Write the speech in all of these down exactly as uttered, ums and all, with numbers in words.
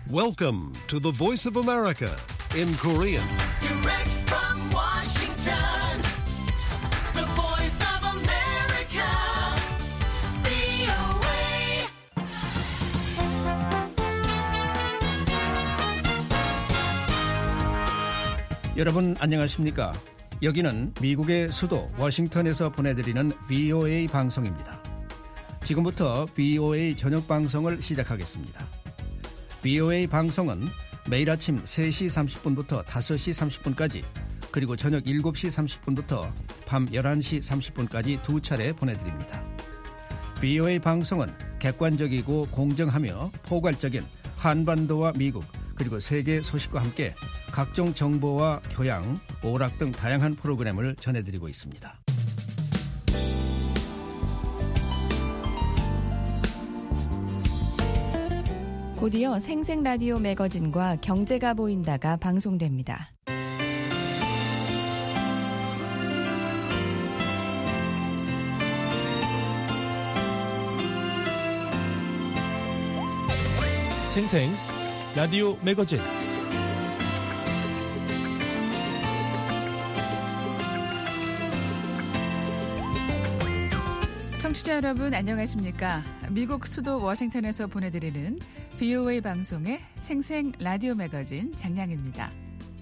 Welcome to the Voice of America in Korean. Direct from Washington, the Voice of America, 브이오에이. 여러분 안녕하십니까? 여기는 미국의 수도 워싱턴에서 보내드리는 브이오에이 방송입니다. 지금부터 브이오에이 저녁 방송을 시작하겠습니다. 브이오에이 방송은 매일 아침 세 시 삼십 분부터 다섯 시 삼십 분까지 그리고 저녁 일곱 시 삼십 분부터 밤 열한 시 삼십 분까지 두 차례 보내드립니다. 브이오에이 방송은 객관적이고 공정하며 포괄적인 한반도와 미국 그리고 세계 소식과 함께 각종 정보와 교양, 오락 등 다양한 프로그램을 전해드리고 있습니다. 곧이어 생생라디오 매거진과 경제가 보인다가 방송됩니다. 생생 라디오 매거진 청취자 여러분 안녕하십니까? 미국 수도 워싱턴에서 보내드리는 브이오에이 방송의 생생 라디오 매거진 장량입니다.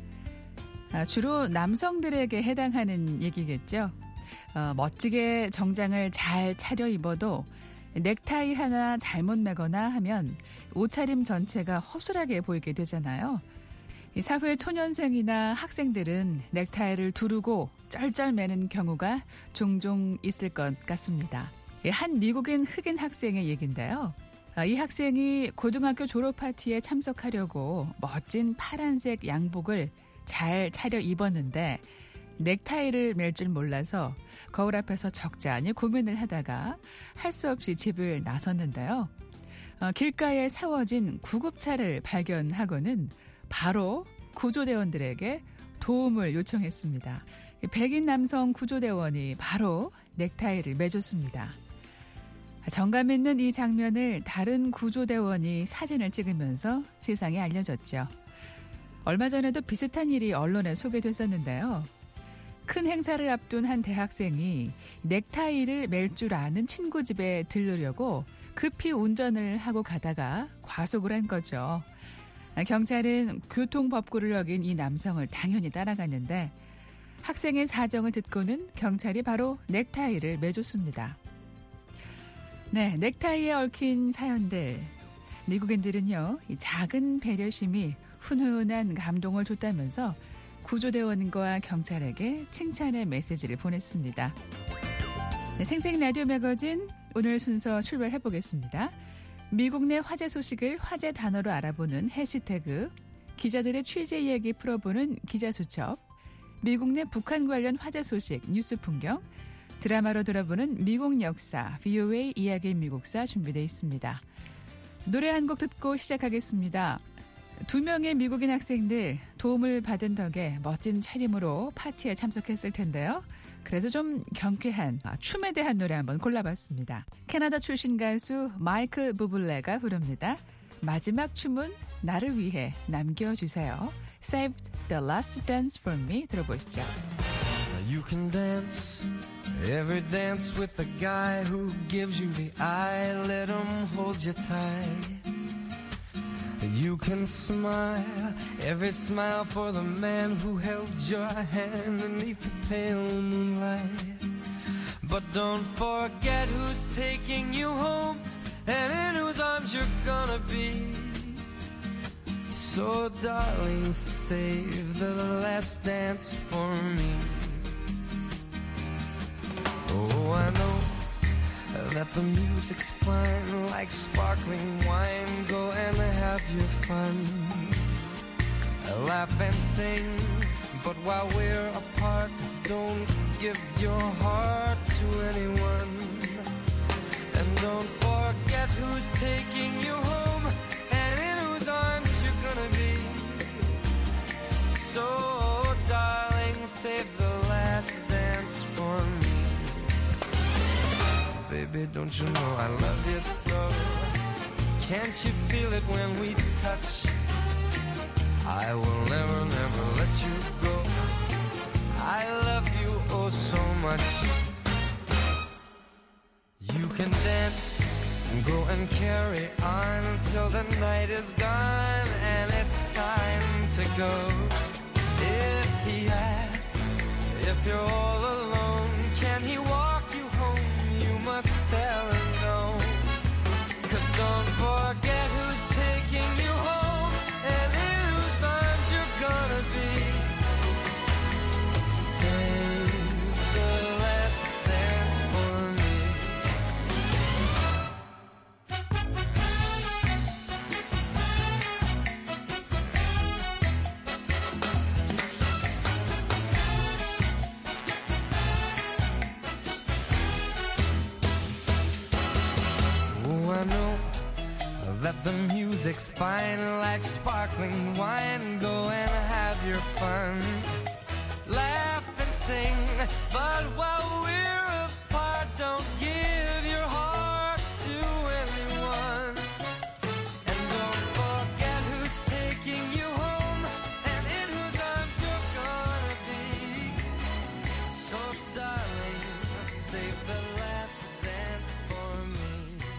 아, 주로 남성들에게 해당하는 얘기겠죠. 어, 멋지게 정장을 잘 차려입어도 넥타이 하나 잘못 매거나 하면 옷차림 전체가 허술하게 보이게 되잖아요. 이 사회 초년생이나 학생들은 넥타이를 두르고 쩔쩔 매는 경우가 종종 있을 것 같습니다. 한 미국인 흑인 학생의 얘기인데요. 이 학생이 고등학교 졸업 파티에 참석하려고 멋진 파란색 양복을 잘 차려 입었는데 넥타이를 맬 줄 몰라서 거울 앞에서 적잖이 고민을 하다가 할 수 없이 집을 나섰는데요. 어, 길가에 세워진 구급차를 발견하고는 바로 구조대원들에게 도움을 요청했습니다. 백인 남성 구조대원이 바로 넥타이를 매줬습니다. 정감 있는 이 장면을 다른 구조대원이 사진을 찍으면서 세상에 알려졌죠. 얼마 전에도 비슷한 일이 언론에 소개됐었는데요. 큰 행사를 앞둔 한 대학생이 넥타이를 맬 줄 아는 친구 집에 들르려고 급히 운전을 하고 가다가 과속을 한 거죠. 경찰은 교통법규를 어긴 이 남성을 당연히 따라갔는데 학생의 사정을 듣고는 경찰이 바로 넥타이를 매줬습니다. 네, 넥타이에 얽힌 사연들. 미국인들은요, 이 작은 배려심이 훈훈한 감동을 줬다면서 구조대원과 경찰에게 칭찬의 메시지를 보냈습니다. 네, 생생 라디오 매거진 오늘 순서 출발해보겠습니다. 미국 내 화제 소식을 화제 단어로 알아보는 해시태그, 기자들의 취재 이야기 풀어보는 기자수첩, 미국 내 북한 관련 화제 소식 뉴스 풍경, 드라마로 들어보는 미국 역사 브이오에이 이야기 미국사 준비되어 있습니다. 노래 한 곡 듣고 시작하겠습니다. 두 명의 미국인 학생들 도움을 받은 덕에 멋진 차림으로 파티에 참석했을 텐데요. 그래서 좀 경쾌한 춤에 대한 노래 한번 골라봤습니다. 캐나다 출신 가수 마이클 부블레가 부릅니다. 마지막 춤은 나를 위해 남겨주세요. Saved the last dance for me 들어보시죠. You can dance every dance with the guy who gives you the eye. Let him hold you tight. You can smile, every smile for the man who held your hand beneath the pale moonlight. But don't forget who's taking you home and in whose arms you're gonna be. So darling, save the last dance for me. Oh, I know that the music's fine, like sparkling wine. Go and have your fun, laugh and sing. But while we're apart, don't give your heart to anyone. And don't forget who's taking you home and in whose arms you're gonna be. So darling, save the last dance for me. Baby, don't you know I love you so? Can't you feel it when we touch? night is gone and it's time to go. If he asks if you're all alone, can he walk you home? You must tell him no. 'Cause don't forget who's taking you home and in whose arms you're gonna be. Save the last dance for me. Oh, I know that the music's fine like sparkling wine. Go and have your fun, laugh and sing. But while we're apart, don't give your heart to anyone. And don't forget who's taking you home and in whose arms you're gonna be. So darling, save the last dance for me.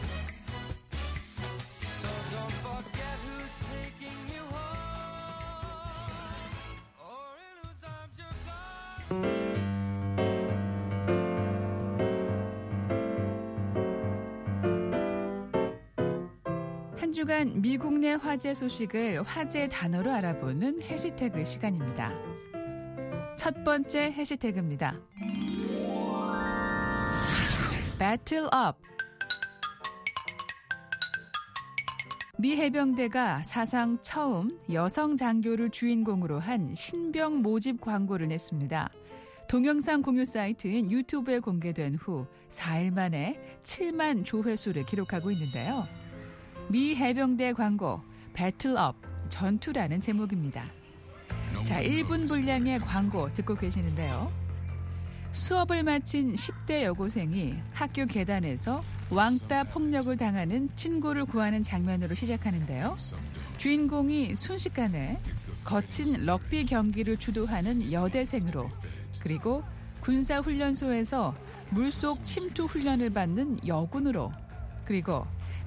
So don't forget who's taking you home or in whose arms you're gonna. 한 주간 미국 내 화제 소식을 화제 단어로 알아보는 해시태그 시간입니다. 첫 번째 해시태그입니다. Battle Up. 미 해병대가 사상 처음 여성 장교를 주인공으로 한 신병 모집 광고를 냈습니다. 동영상 공유 사이트인 유튜브에 공개된 후 사 일 만에 칠만 조회수를 기록하고 있는데요. 미 해병대 광고 Battle Up, 전투라는 제목입니다. 자, 일 분 분량의 광고 듣고 계시는데요. 수업을 마친 십 대 여고생이 학교 계단에서 왕따 폭력을 당하는 친구를 구하는 장면으로 시작하는데요. 주인공이 순식간에 거친 럭비 경기를 주도하는 여대생으로, 그리고 군사훈련소에서 물속 침투 훈련을 받는 여군으로, 그리고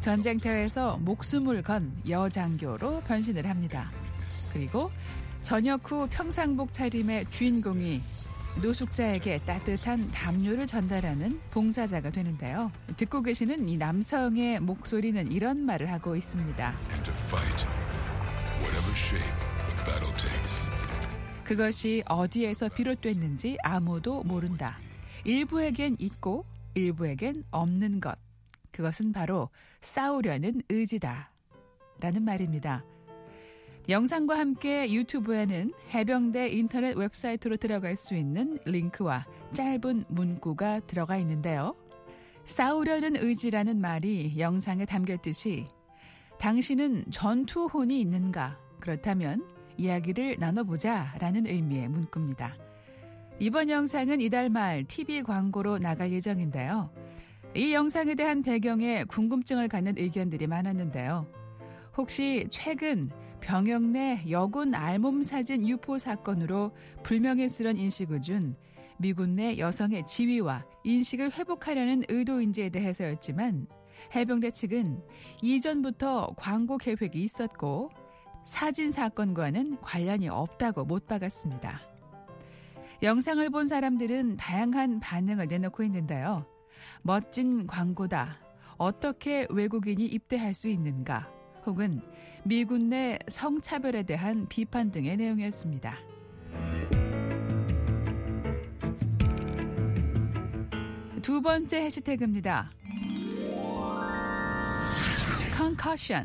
전쟁터에서 목숨을 건 여장교로 변신을 합니다. 그리고 전역 후 평상복 차림의 주인공이 노숙자에게 따뜻한 담요를 전달하는 봉사자가 되는데요. 듣고 계시는 이 남성의 목소리는 이런 말을 하고 있습니다. And to fight, whatever shape the battle takes. 그것이 어디에서 비롯됐는지 아무도 모른다. 일부에겐 있고 일부에겐 없는 것. 그것은 바로 싸우려는 의지다. 라는 말입니다. 영상과 함께 유튜브에는 해병대 인터넷 웹사이트로 들어갈 수 있는 링크와 짧은 문구가 들어가 있는데요. 싸우려는 의지라는 말이 영상에 담겼듯이 당신은 전투혼이 있는가? 그렇다면 이야기를 나눠보자 라는 의미의 문구입니다. 이번 영상은 이달 말 티비 광고로 나갈 예정인데요. 이 영상에 대한 배경에 궁금증을 갖는 의견들이 많았는데요. 혹시 최근 병역 내 여군 알몸 사진 유포 사건으로 불명예스런 인식을 준 미군 내 여성의 지위와 인식을 회복하려는 의도인지에 대해서였지만 해병대 측은 이전부터 광고 계획이 있었고 사진 사건과는 관련이 없다고 못 박았습니다. 영상을 본 사람들은 다양한 반응을 내놓고 있는데요. 멋진 광고다. 어떻게 외국인이 입대할 수 있는가? 혹은 미군 내 성차별에 대한 비판 등의 내용이었습니다. 두 번째 해시태그입니다. Concussion.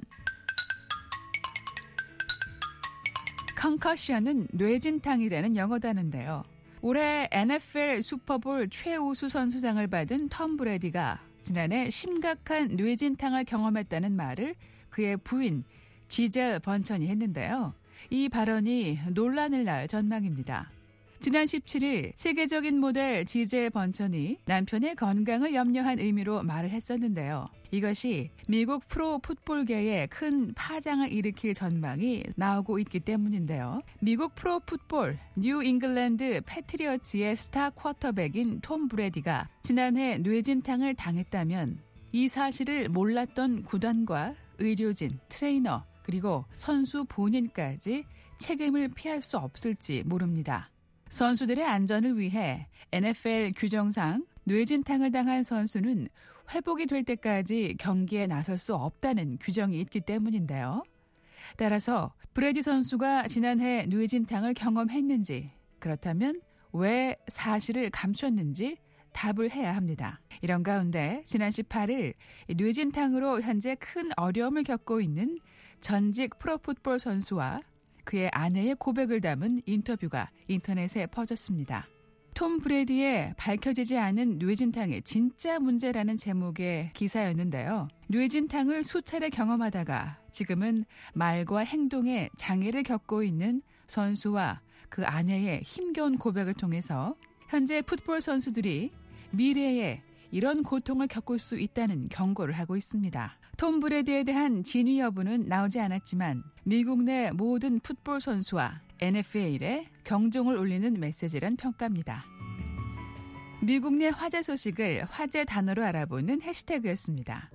Concussion은 뇌진탕이라는 영어 단어인데요. 올해 엔에프엘 슈퍼볼 최우수 선수상을 받은 톰 브래디가 지난해 심각한 뇌진탕을 경험했다는 말을 그의 부인 지젤 번천이 했는데요. 이 발언이 논란을 낳을 전망입니다. 지난 십칠 일 세계적인 모델 지젤 번천이 남편의 건강을 염려한 의미로 말을 했었는데요. 이것이 미국 프로 풋볼계에 큰 파장을 일으킬 전망이 나오고 있기 때문인데요. 미국 프로 풋볼 뉴 잉글랜드 패트리어츠의 스타 쿼터백인 톰 브래디가 지난해 뇌진탕을 당했다면 이 사실을 몰랐던 구단과 의료진, 트레이너, 그리고 선수 본인까지 책임을 피할 수 없을지 모릅니다. 선수들의 안전을 위해 엔에프엘 규정상 뇌진탕을 당한 선수는 회복이 될 때까지 경기에 나설 수 없다는 규정이 있기 때문인데요. 따라서 브래디 선수가 지난해 뇌진탕을 경험했는지, 그렇다면 왜 사실을 감췄는지 답을 해야 합니다. 이런 가운데 지난 십팔 일 뇌진탕으로 현재 큰 어려움을 겪고 있는 전직 프로풋볼 선수와 그의 아내의 고백을 담은 인터뷰가 인터넷에 퍼졌습니다. 톰 브래디의 밝혀지지 않은 뇌진탕의 진짜 문제라는 제목의 기사였는데요. 뇌진탕을 수차례 경험하다가 지금은 말과 행동에 장애를 겪고 있는 선수와 그 아내의 힘겨운 고백을 통해서 현재 풋볼 선수들이 미래에 이런 고통을 겪을 수 있다는 경고를 하고 있습니다. 톰 브래디에 대한 진위 여부는 나오지 않았지만 미국 내 모든 풋볼 선수와 엔에프엘에 경종을 울리는 메시지란 평가입니다. 미국 내 화제 소식을 화제 단어로 알아보는 해시태그였습니다.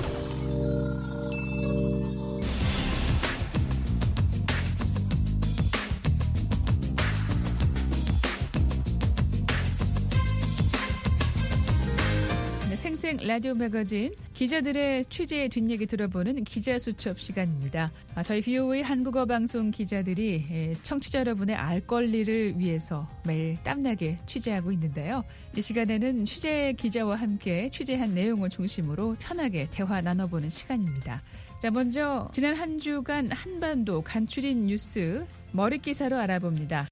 생생 라디오 매거진 기자들의 취재의 뒷얘기 들어보는 기자수첩 시간입니다. 저희 비오에이 한국어 방송 기자들이 청취자 여러분의 알 권리를 위해서 매일 땀나게 취재하고 있는데요. 이 시간에는 취재 기자와 함께 취재한 내용을 중심으로 편하게 대화 나눠보는 시간입니다. 자, 먼저 지난 한 주간 한반도 간추린 뉴스 머릿기사로 알아봅니다.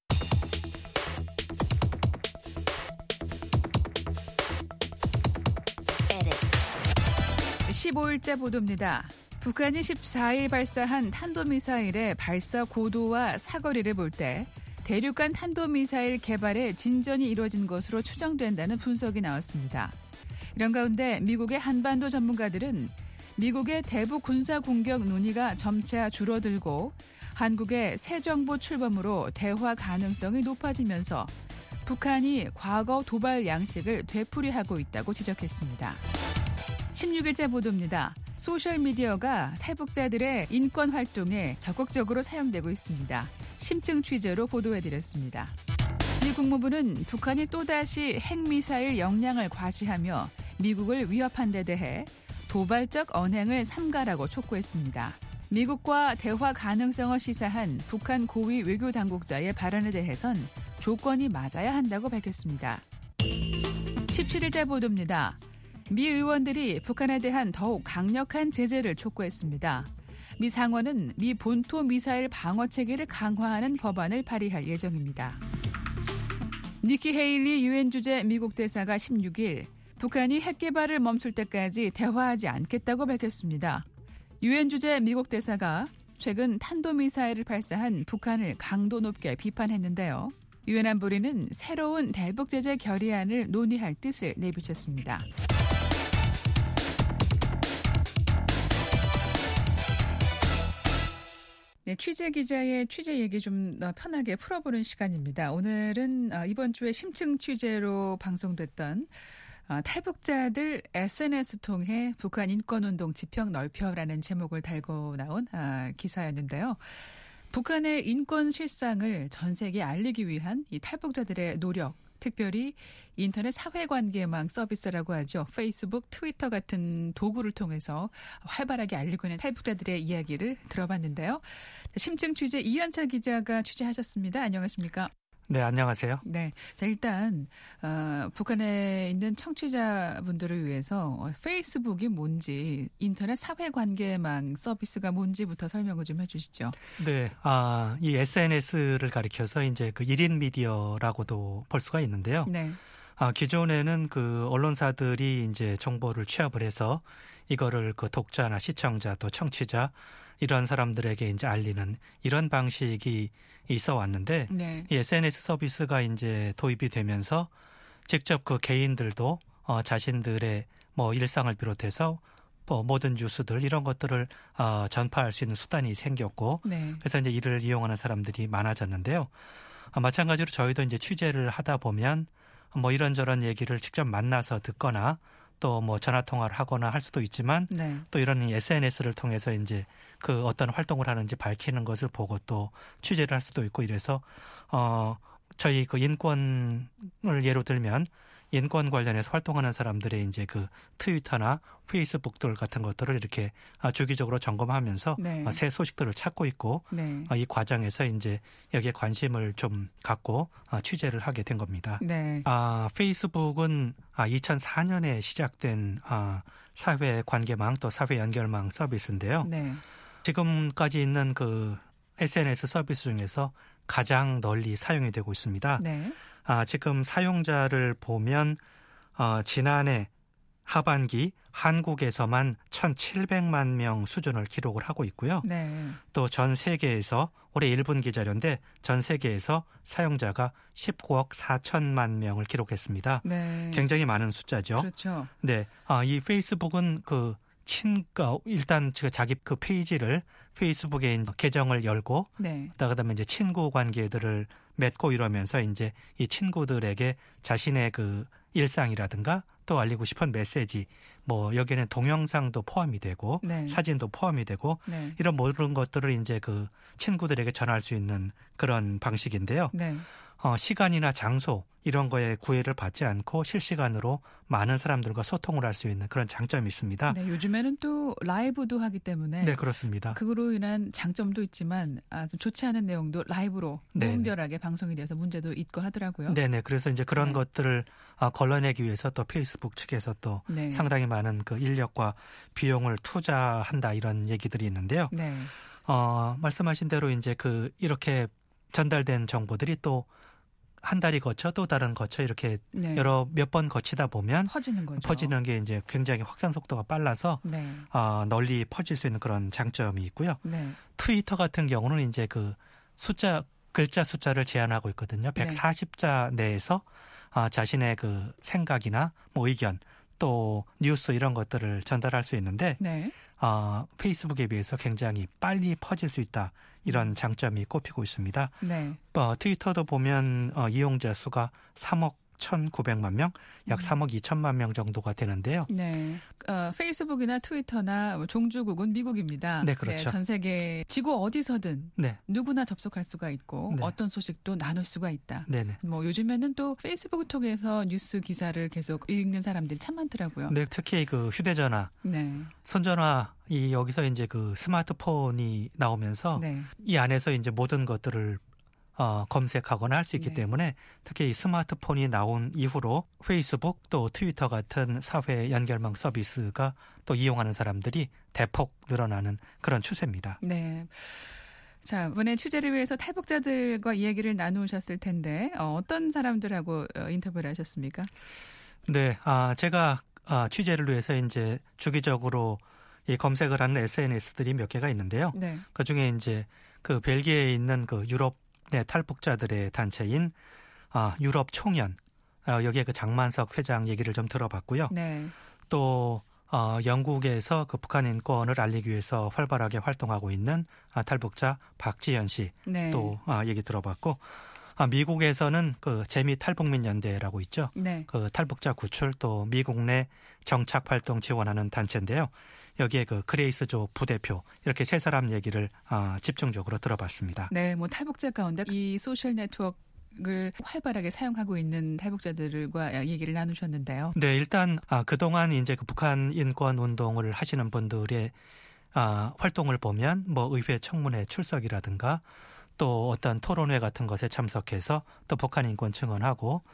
십오 일자 보도입니다. 북한이 십사 일 발사한 탄도미사일의 발사 고도와 사거리를 볼 때 대륙간 탄도미사일 개발에 진전이 이루어진 것으로 추정된다는 분석이 나왔습니다. 이런 가운데 미국의 한반도 전문가들은 미국의 대북 군사 공격 논의가 점차 줄어들고 한국의 새 정부 출범으로 대화 가능성이 높아지면서 북한이 과거 도발 양식을 되풀이하고 있다고 지적했습니다. 십육 일자 보도입니다. 소셜미디어가 탈북자들의 인권 활동에 적극적으로 사용되고 있습니다. 심층 취재로 보도해드렸습니다. 미 국무부는 북한이 또다시 핵미사일 역량을 과시하며 미국을 위협한 데 대해 도발적 언행을 삼가라고 촉구했습니다. 미국과 대화 가능성을 시사한 북한 고위 외교당국자의 발언에 대해선 조건이 맞아야 한다고 밝혔습니다. 십칠 일자 보도입니다. 미 의원들이 북한에 대한 더욱 강력한 제재를 촉구했습니다. 미 상원은 미 본토 미사일 방어 체계를 강화하는 법안을 발의할 예정입니다. 니키 헤일리 유엔 주재 미국 대사가 십육 일 북한이 핵 개발을 멈출 때까지 대화하지 않겠다고 밝혔습니다. 유엔 주재 미국 대사가 최근 탄도미사일을 발사한 북한을 강도 높게 비판했는데요. 유엔 안보리는 새로운 대북 제재 결의안을 논의할 뜻을 내비쳤습니다. 네, 취재 기자의 취재 얘기 좀 편하게 풀어보는 시간입니다. 오늘은 이번 주에 심층 취재로 방송됐던 탈북자들 에스엔에스 통해 북한 인권운동 지평 넓혀라는 제목을 달고 나온 기사였는데요. 북한의 인권 실상을 전 세계에 알리기 위한 이 탈북자들의 노력, 특별히 인터넷 사회관계망 서비스라고 하죠. 페이스북, 트위터 같은 도구를 통해서 활발하게 알리고 있는 탈북자들의 이야기를 들어봤는데요. 심층 취재 이현철 기자가 취재하셨습니다. 안녕하십니까? 네, 안녕하세요. 네, 자 일단 어, 북한에 있는 청취자분들을 위해서 페이스북이 뭔지, 인터넷 사회관계망 서비스가 뭔지부터 설명을 좀 해주시죠. 네, 아, 이 에스엔에스를 가리켜서 이제 그 일 인 미디어라고도 볼 수가 있는데요. 네. 아, 기존에는 그 언론사들이 이제 정보를 취합을 해서 이거를 그 독자나 시청자 또 청취자 이런 사람들에게 이제 알리는 이런 방식이 있어 왔는데 네. 이 에스엔에스 서비스가 이제 도입이 되면서 직접 그 개인들도 어, 자신들의 뭐 일상을 비롯해서 뭐 모든 뉴스들 이런 것들을 어, 전파할 수 있는 수단이 생겼고 네. 그래서 이제 이를 이용하는 사람들이 많아졌는데요. 어, 마찬가지로 저희도 이제 취재를 하다 보면 뭐 이런저런 얘기를 직접 만나서 듣거나 또 뭐 전화 통화를 하거나 할 수도 있지만 네. 또 이런 에스엔에스를 통해서 이제 그 어떤 활동을 하는지 밝히는 것을 보고 또 취재를 할 수도 있고 이래서 어 저희 그 인권을 예로 들면 인권 관련해서 활동하는 사람들의 이제 그 트위터나 페이스북들 같은 것들을 이렇게 주기적으로 점검하면서 네. 새 소식들을 찾고 있고 네. 이 과정에서 이제 여기에 관심을 좀 갖고 취재를 하게 된 겁니다. 네. 아, 페이스북은 이천사 년에 시작된 아, 사회 관계망 또 사회 연결망 서비스인데요. 네. 지금까지 있는 그 에스엔에스 서비스 중에서 가장 널리 사용이 되고 있습니다. 네. 아, 지금 사용자를 보면 어, 지난해 하반기 한국에서만 천칠백만 명 수준을 기록을 하고 있고요. 네. 또 전 세계에서 올해 일 분기 자료인데 전 세계에서 사용자가 십구억 사천만 명을 기록했습니다. 네. 굉장히 많은 숫자죠. 그렇죠. 네, 아, 이 페이스북은 그 친, 어, 일단 자기 그 페이지를 페이스북에 계정을 열고, 네. 그다음에 이제 친구 관계들을 맺고 이러면서 이제 이 친구들에게 자신의 그 일상이라든가 또 알리고 싶은 메시지, 뭐 여기에는 동영상도 포함이 되고 네. 사진도 포함이 되고 네. 이런 모든 것들을 이제 그 친구들에게 전할 수 있는 그런 방식인데요. 네. 어, 시간이나 장소 이런 거에 구애를 받지 않고 실시간으로 많은 사람들과 소통을 할 수 있는 그런 장점이 있습니다. 네, 요즘에는 또 라이브도 하기 때문에 네, 그렇습니다. 그로 인한 장점도 있지만 아, 좀 좋지 않은 내용도 라이브로 네네. 무분별하게 방송이 돼서 문제도 있고 하더라고요. 네네. 그래서 이제 그런 네. 것들을 아, 걸러내기 위해서 또 페이스북 측에서 또 네. 상당히 많은 그 인력과 비용을 투자한다 이런 얘기들이 있는데요. 네. 어, 말씀하신 대로 이제 그 이렇게 전달된 정보들이 또 한 달이 거쳐 또 다른 거쳐 이렇게 네. 여러 몇 번 거치다 보면 퍼지는 거죠. 퍼지는 게 이제 굉장히 확산 속도가 빨라서 네. 어, 널리 퍼질 수 있는 그런 장점이 있고요. 네. 트위터 같은 경우는 이제 그 숫자 글자 숫자를 제한하고 있거든요. 백사십 자 내에서 아, 자신의 그 생각이나 뭐 의견 또 뉴스 이런 것들을 전달할 수 있는데 네. 아, 페이스북에 비해서 굉장히 빨리 퍼질 수 있다. 이런 장점이 꼽히고 있습니다. 네. 어, 트위터도 보면 어, 이용자 수가 삼억 천구백만 명, 약 삼억 이천만 명 정도가 되는데요. 네. 어, 페이스북이나 트위터나 뭐 종주국은 미국입니다. 네, 그렇죠. 전 세계 지구 어디서든 네. 누구나 접속할 수가 있고 네. 어떤 소식도 나눌 수가 있다. 네네. 뭐 요즘에는 또 페이스북을 통해서 뉴스 기사를 계속 읽는 사람들이 참 많더라고요. 네, 특히 그 휴대전화, 네. 손전화 이 여기서 이제 그 스마트폰이 나오면서 네. 이 안에서 이제 모든 것들을 어, 검색하거나 할 수 있기 네. 때문에 특히 이 스마트폰이 나온 이후로 페이스북 또 트위터 같은 사회 연결망 서비스가 또 이용하는 사람들이 대폭 늘어나는 그런 추세입니다. 네. 자, 이번에 취재를 위해서 탈북자들과 이야기를 나누셨을 텐데 어, 어떤 사람들하고 어, 인터뷰를 하셨습니까? 네, 아, 제가 아, 취재를 위해서 이제 주기적으로 이 검색을 하는 에스엔에스들이 몇 개가 있는데요. 네. 그 중에 이제 그 벨기에에 있는 그 유럽 내 탈북자들의 단체인 아, 유럽 총연 어, 여기에 그 장만석 회장 얘기를 좀 들어봤고요. 네. 또 어, 영국에서 그 북한 인권을 알리기 위해서 활발하게 활동하고 있는 아, 탈북자 박지현 씨 또 네. 아, 얘기 들어봤고 아, 미국에서는 그 재미 탈북민 연대라고 있죠. 네. 그 탈북자 구출 또 미국 내 정착 활동 지원하는 단체인데요. 여기에 그 그레이스 조 부대표 이렇게 세 사람 얘기를 아, 집중적으로 들어봤습니다. 네, 뭐 탈북자 가운데 이 소셜 네트워크를 활발하게 사용하고 있는 탈북자들과 얘기를 나누셨는데요. 네, 일단 아, 그동안 이제 그 북한 인권 운동을 하시는 분들의 아, 활동을 보면 뭐 의회 청문회 출석이라든가 또 어떤 토론회 같은 것에 참석해서 또 북한 인권 증언하고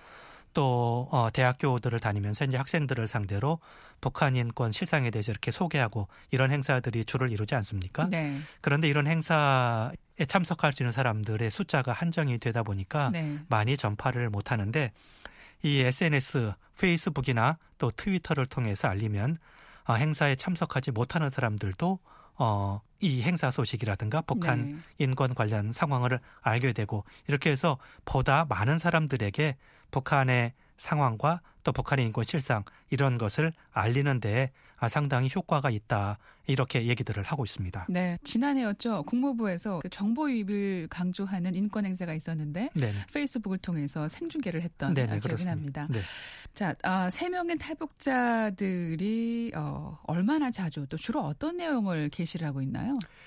또 어, 대학교들을 다니면서 이제 학생들을 상대로 북한 인권 실상에 대해서 이렇게 소개하고 이런 행사들이 주를 이루지 않습니까? 네. 그런데 이런 행사에 참석할 수 있는 사람들의 숫자가 한정이 되다 보니까 네. 많이 전파를 못하는데 이 에스엔에스, 페이스북이나 또 트위터를 통해서 알리면 어, 행사에 참석하지 못하는 사람들도 어, 이 행사 소식이라든가 북한 네. 인권 관련 상황을 알게 되고 이렇게 해서 보다 많은 사람들에게 북한의 상황과 또 북한의 인권 실상 이런 것을 알리는 데 상당히 효과가 있다 이렇게 얘기들을 하고 있습니다. 네, 지난해였죠. 국무부에서 그 정보 유입을 강조하는 인권 행사가 있었는데 네네. 페이스북을 통해서 생중계를 했던 네네, 기억이 그렇습니다. 납니다. 네. 자, 아, 세 명의 탈북자들이 어, 얼마나 자주 또 주로 어떤 내용을 게시를 하고 있나요?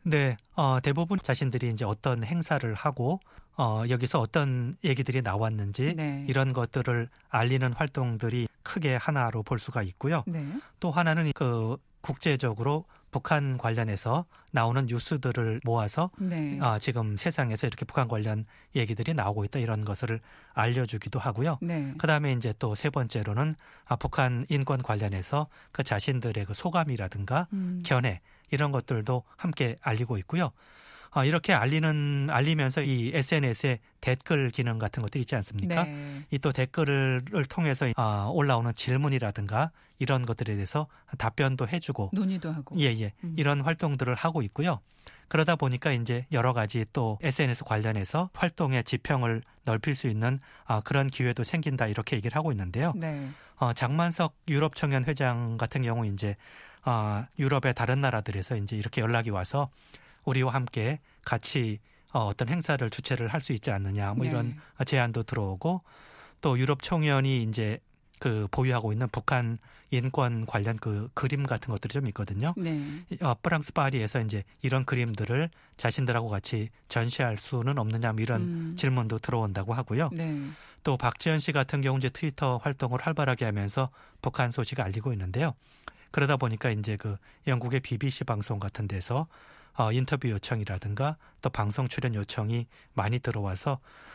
네, 어, 대부분 자신들이 이제 어떤 행사를 하고 어, 여기서 어떤 얘기들이 나왔는지 네. 이런 것들을 알리는 활동들이 크게 하나로 볼 수가 있고요. 네. 또 하나는 그 국제적으로 북한 관련해서 나오는 뉴스들을 모아서 네. 아, 지금 세상에서 이렇게 북한 관련 얘기들이 나오고 있다 이런 것을 알려주기도 하고요. 네. 그다음에 이제 또 세 번째로는 아, 북한 인권 관련해서 그 자신들의 그 소감이라든가 음. 견해 이런 것들도 함께 알리고 있고요. 아, 이렇게 알리는 알리면서 이 에스엔에스의 댓글 기능 같은 것들이 있지 않습니까? 네. 이 또 댓글을 통해서 아, 올라오는 질문이라든가 이런 것들에 대해서 답변도 해주고 논의도 하고. 예, 예. 음. 이런 활동들을 하고 있고요. 그러다 보니까 이제 여러 가지 또 에스엔에스 관련해서 활동의 지평을 넓힐 수 있는 아, 그런 기회도 생긴다 이렇게 얘기를 하고 있는데요. 네. 어, 장만석 유럽 청년 회장 같은 경우 이제 어, 유럽의 다른 나라들에서 이제 이렇게 연락이 와서 우리와 함께 같이 어, 어떤 행사를 주최를 할 수 있지 않느냐 뭐 네. 이런 제안도 들어오고 또 유럽 청년이 이제 그 보유하고 있는 북한 인권 관련 그 그림 같은 것들이 좀 있거든요. 네. 어, 프랑스 파리에서 이제 이런 그림들을 자신들하고 같이 전시할 수는 없느냐 뭐 이런 음. 질문도 들어온다고 하고요. 네. 또 박지현 씨 같은 경우 이제 트위터 활동을 활발하게 하면서 북한 소식을 알리고 있는데요. 그러다 보니까 이제 그 영국의 비비씨 방송 같은 데서 어, 인터뷰 요청이라든가 또 방송 출연 요청이 많이 들어와서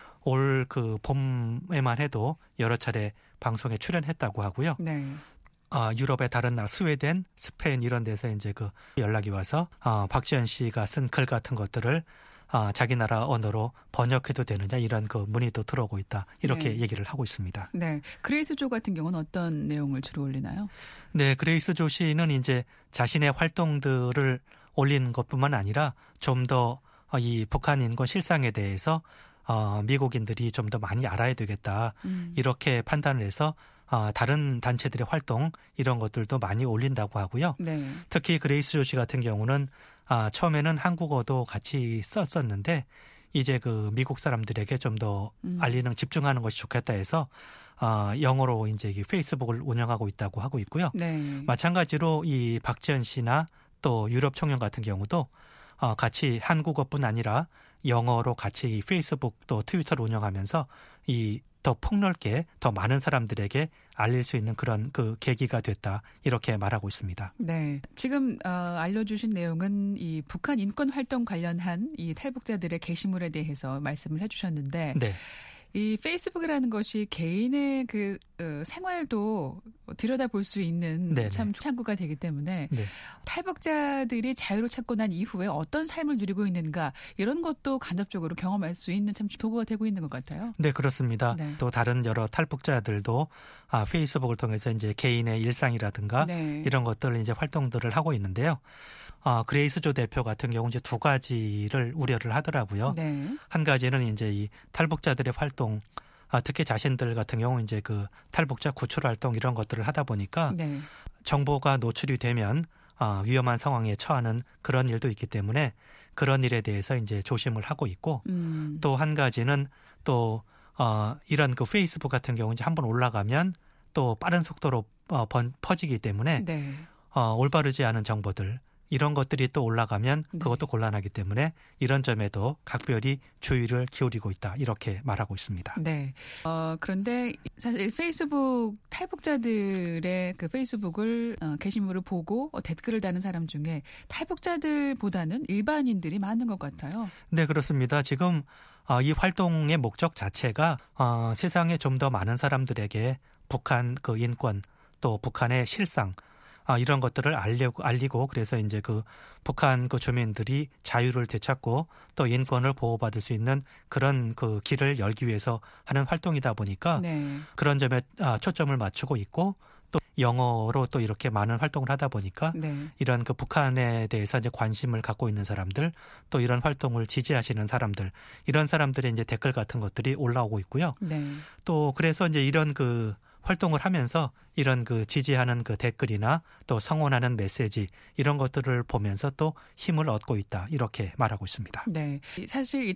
올 그 봄에만 해도 여러 차례 방송에 출연했다고 하고요. 네. 어, 유럽의 다른 나라, 스웨덴, 스페인 이런 데서 이제 그 연락이 와서 어, 박지현 씨가 쓴 글 같은 것들을 어, 자기 나라 언어로 번역해도 되느냐 이런 그 문의도 들어오고 있다 이렇게 네. 얘기를 하고 있습니다. 네. 그레이스 조 같은 경우는 어떤 내용을 주로 올리나요? 네, 그레이스 조 씨는 이제 자신의 활동들을 올리는 것뿐만 아니라 좀 더 이 북한 인권 실상에 대해서 어, 미국인들이 좀 더 많이 알아야 되겠다 음. 이렇게 판단을 해서 어, 다른 단체들의 활동 이런 것들도 많이 올린다고 하고요. 네. 특히 그레이스 조 씨 같은 경우는 아, 처음에는 한국어도 같이 썼었는데 이제 그 미국 사람들에게 좀 더 음. 알리는 집중하는 것이 좋겠다 해서 어, 영어로 이제 이 페이스북을 운영하고 있다고 하고 있고요. 네. 마찬가지로 이 박지현 씨나 또 유럽 청년 같은 경우도 어, 같이 한국어뿐 아니라 영어로 같이 이 페이스북 또 트위터를 운영하면서 이 더 폭넓게 더 많은 사람들에게 알릴 수 있는 그런 그 계기가 됐다 이렇게 말하고 있습니다. 네. 지금 어, 알려주신 내용은 이 북한 인권 활동 관련한 이 탈북자들의 게시물에 대해서 말씀을 해주셨는데 네. 이 페이스북이라는 것이 개인의 그 어, 생활도 들여다볼 수 있는 네네. 참 창구가 되기 때문에 네. 탈북자들이 자유를 찾고 난 이후에 어떤 삶을 누리고 있는가 이런 것도 간접적으로 경험할 수 있는 참 도구가 되고 있는 것 같아요. 네, 그렇습니다. 네. 또 다른 여러 탈북자들도 아, 페이스북을 통해서 이제 개인의 일상이라든가 네. 이런 것들을 이제 활동들을 하고 있는데요. 아, 그레이스 조 대표 같은 경우 이제 두 가지를 우려를 하더라고요. 네. 한 가지는 이제 이 탈북자들의 활동, 아, 특히 자신들 같은 경우 이제 그 탈북자 구출 활동 이런 것들을 하다 보니까 네. 정보가 노출이 되면 아, 위험한 상황에 처하는 그런 일도 있기 때문에 그런 일에 대해서 이제 조심을 하고 있고 음. 또 한 가지는 또 어, 이런 그 페이스북 같은 경우 이제 한번 올라가면 또 빠른 속도로 어, 번, 퍼지기 때문에 네. 어, 올바르지 않은 정보들 이런 것들이 또 올라가면 네. 그것도 곤란하기 때문에 이런 점에도 각별히 주의를 기울이고 있다 이렇게 말하고 있습니다. 네. 어, 그런데 사실 페이스북 탈북자들의 그 페이스북을 어, 게시물을 보고 어, 댓글을 다는 사람 중에 탈북자들보다는 일반인들이 많은 것 같아요. 네, 그렇습니다. 지금 어, 이 활동의 목적 자체가 어, 세상에 좀 더 많은 사람들에게 북한 그 인권 또 북한의 실상 아, 이런 것들을 알리고, 알리고 그래서 이제 그 북한 그 주민들이 자유를 되찾고 또 인권을 보호받을 수 있는 그런 그 길을 열기 위해서 하는 활동이다 보니까 네. 그런 점에 아, 초점을 맞추고 있고 또 영어로 또 이렇게 많은 활동을 하다 보니까 네. 이런 그 북한에 대해서 이제 관심을 갖고 있는 사람들 또 이런 활동을 지지하시는 사람들 이런 사람들의 이제 댓글 같은 것들이 올라오고 있고요. 네. 또 그래서 이제 이런 그 활동을 하면서 이런 그 지지하는 그 댓글이나 또 성원하는 메시지 이런 것들을 보면서 또 힘을 얻고 있다 이렇게 말하고 있습니다. 네, 사실 이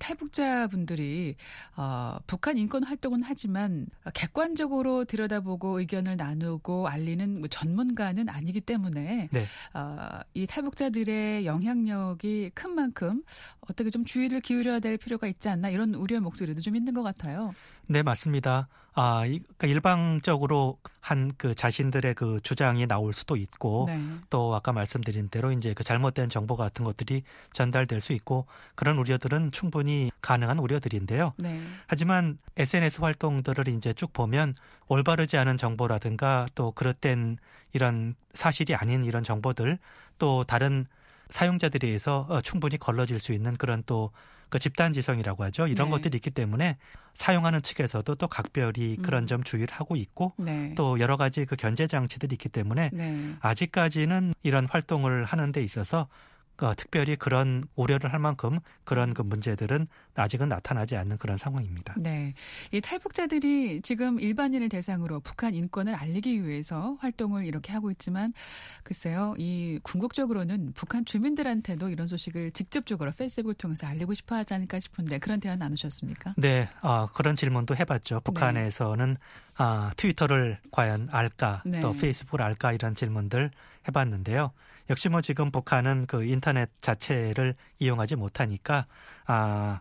탈북자분들이 어, 북한 인권 활동은 하지만 객관적으로 들여다보고 의견을 나누고 알리는 뭐 전문가는 아니기 때문에 네. 어, 이 탈북자들의 영향력이 큰 만큼 어떻게 좀 주의를 기울여야 될 필요가 있지 않나 이런 우려의 목소리도 좀 있는 것 같아요. 네, 맞습니다. 아, 이, 그러니까 일방적으로 한 그 자신들의 그 주장이 나올 수도 있고 네. 또 아까 말씀드린 대로 이제 그 잘못된 정보 같은 것들이 전달될 수 있고 그런 우려들은 충분히 가능한 우려들인데요. 네. 하지만 에스엔에스 활동들을 이제 쭉 보면 올바르지 않은 정보라든가 또 그릇된 이런 사실이 아닌 이런 정보들 또 다른 사용자들에 의해서 충분히 걸러질 수 있는 그런 또 그 집단지성이라고 하죠. 이런 네. 것들이 있기 때문에 사용하는 측에서도 또 각별히 음. 그런 점 주의를 하고 있고 네. 또 여러 가지 그 견제 장치들이 있기 때문에 네. 아직까지는 이런 활동을 하는 데 있어서 어, 특별히 그런 우려를 할 만큼 그런 그 문제들은 아직은 나타나지 않는 그런 상황입니다. 네, 이 탈북자들이 지금 일반인을 대상으로 북한 인권을 알리기 위해서 활동을 이렇게 하고 있지만 글쎄요, 이 궁극적으로는 북한 주민들한테도 이런 소식을 직접적으로 페이스북을 통해서 알리고 싶어 하지 않을까 싶은데 그런 대화 나누셨습니까? 네, 어, 그런 질문도 해봤죠. 북한에서는 아, 트위터를 과연 알까, 네. 또 페이스북을 알까 이런 질문들 해봤는데요. 역시 뭐 지금 북한은 그 인터넷 자체를 이용하지 못하니까 아,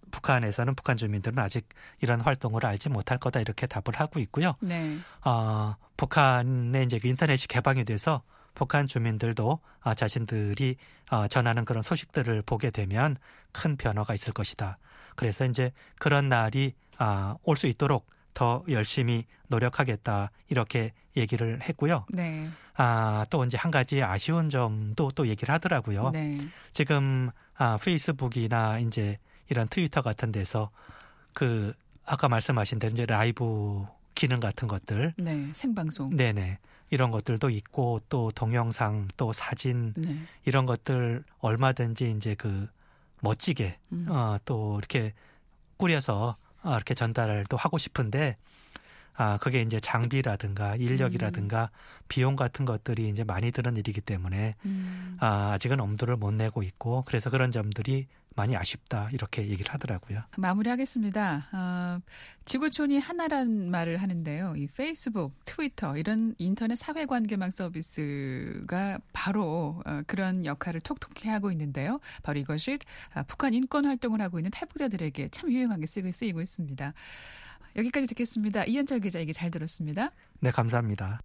북한에서는 북한 주민들은 아직 이런 활동을 알지 못할 거다 이렇게 답을 하고 있고요. 네. 어, 북한에 이제 그 인터넷이 개방이 돼서 북한 주민들도 아, 자신들이 어, 전하는 그런 소식들을 보게 되면 큰 변화가 있을 것이다. 그래서 이제 그런 날이 아, 올 수 있도록 더 열심히 노력하겠다 이렇게 얘기를 했고요. 네. 아, 또 이제 한 가지 아쉬운 점도 또 얘기를 하더라고요. 네. 지금 아, 페이스북이나 이제 이런 트위터 같은 데서 그 아까 말씀하신 대로 이제 라이브 기능 같은 것들, 네. 생방송. 네네 이런 것들도 있고 또 동영상 또 사진 네. 이런 것들 얼마든지 이제 그 멋지게 음. 어, 또 이렇게 꾸려서 어, 이렇게 전달도 하고 싶은데 아, 그게 이제 장비라든가 인력이라든가 음. 비용 같은 것들이 이제 많이 드는 일이기 때문에 음. 아, 아직은 엄두를 못 내고 있고 그래서 그런 점들이 많이 아쉽다 이렇게 얘기를 하더라고요. 마무리하겠습니다. 어, 지구촌이 하나란 말을 하는데요. 이 페이스북, 트위터 이런 인터넷 사회관계망 서비스가 바로 어, 그런 역할을 톡톡히 하고 있는데요. 바로 이것이 아, 북한 인권 활동을 하고 있는 탈북자들에게 참 유용하게 쓰고, 쓰이고 있습니다. 여기까지 듣겠습니다. 이현철 기자 얘기 잘 들었습니다. 네, 감사합니다.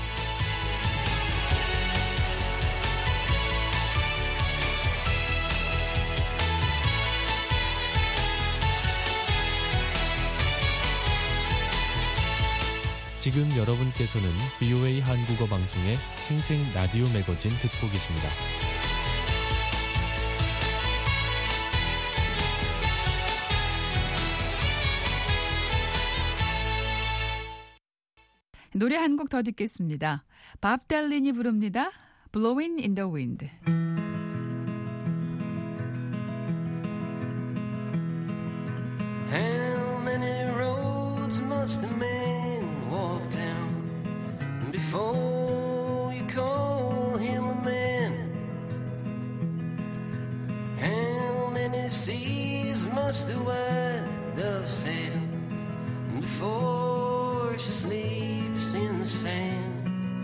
지금 여러분께서는 브이오에이 한국어 방송의 생생 라디오 매거진 듣고 계십니다. 노래 한 곡 더 듣겠습니다. 밥 델린이 부릅니다. Blowing in the Wind. How many roads must a man walk down before you call him a man? How many seas must the white dove sail before she sleeps in the sand?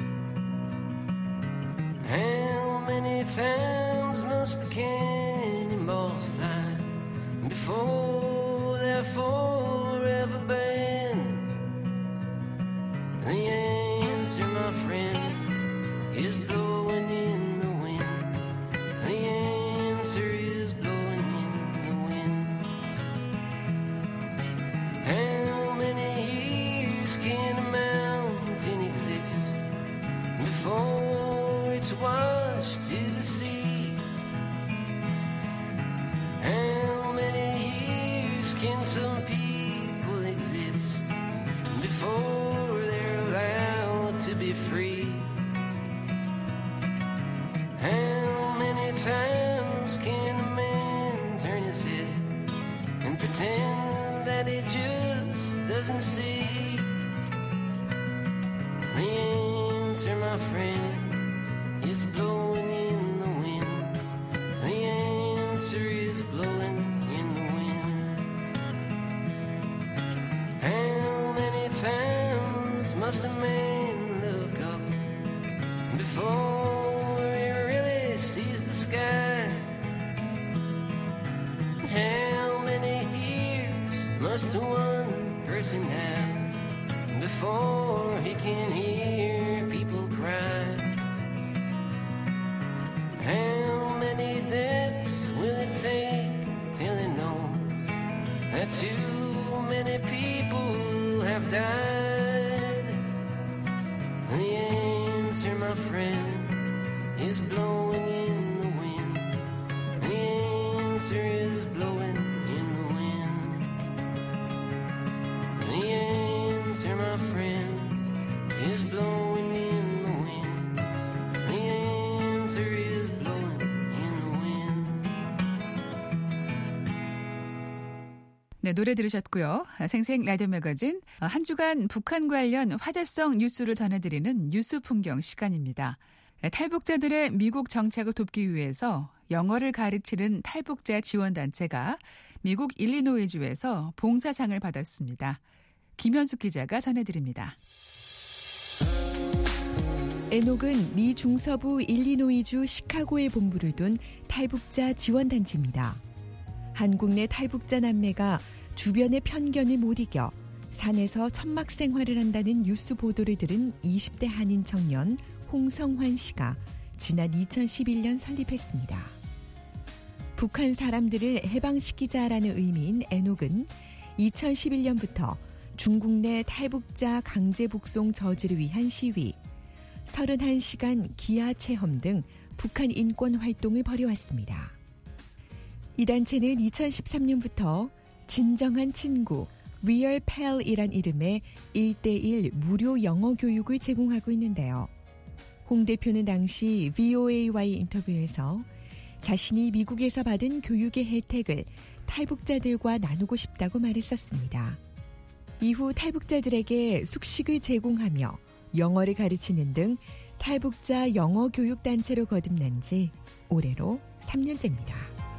How many times must the cannonballs fly before they're forever banned? The answer, my friend, is blowing in the wind. The answer is blowing in the wind. How many years can a mountain exist before it's washed to the sea? How many years can some people exist before they're allowed to be free? How many times can a man turn his head and pretend that he just doesn't see? The my friend, is blowing in the wind. The answer is blowing in the wind. How many times must a man look up before he really sees the sky? How many ears must one person have before he can hear people cry? How many deaths will it take till he knows that too many people have died? The answer, my friend, is blowing in the wind. The answer is blowing in the wind. The answer, my friend, is blowing in the wind. The answer is blowing in the wind. 네, 노래 들으셨고요. 생생 라디오 매거진 한 주간 북한 관련 화제성 뉴스를 전해드리는 뉴스 풍경 시간입니다. 탈북자들의 미국 정착을 돕기 위해서 영어를 가르치는 탈북자 지원단체가 미국 일리노이주에서 봉사상을 받았습니다. 김현숙 기자가 전해드립니다. 에녹은 미 중서부 일리노이주 시카고에 본부를 둔 탈북자 지원단체입니다. 한국 내 탈북자 남매가 주변의 편견을 못 이겨 산에서 천막 생활을 한다는 뉴스 보도를 들은 이십 대 한인 청년 홍성환 씨가 지난 이천십일 년 설립했습니다. 북한 사람들을 해방시키자라는 의미인 에녹은 이천십일 년부터 중국 내 탈북자 강제 북송 저지를 위한 시위, 서른한 시간 기아 체험 등 북한 인권 활동을 벌여왔습니다. 이 단체는 이천십삼 년부터 진정한 친구, Real Pal이란 이름의 일 대일 무료 영어 교육을 제공하고 있는데요. 홍 대표는 당시 브이오에이와의 인터뷰에서 자신이 미국에서 받은 교육의 혜택을 탈북자들과 나누고 싶다고 말했었습니다. 이후 탈북자들에게 숙식을 제공하며 영어를 가르치는 등 탈북자 영어 교육 단체로 거듭난 지 올해로 삼 년째입니다.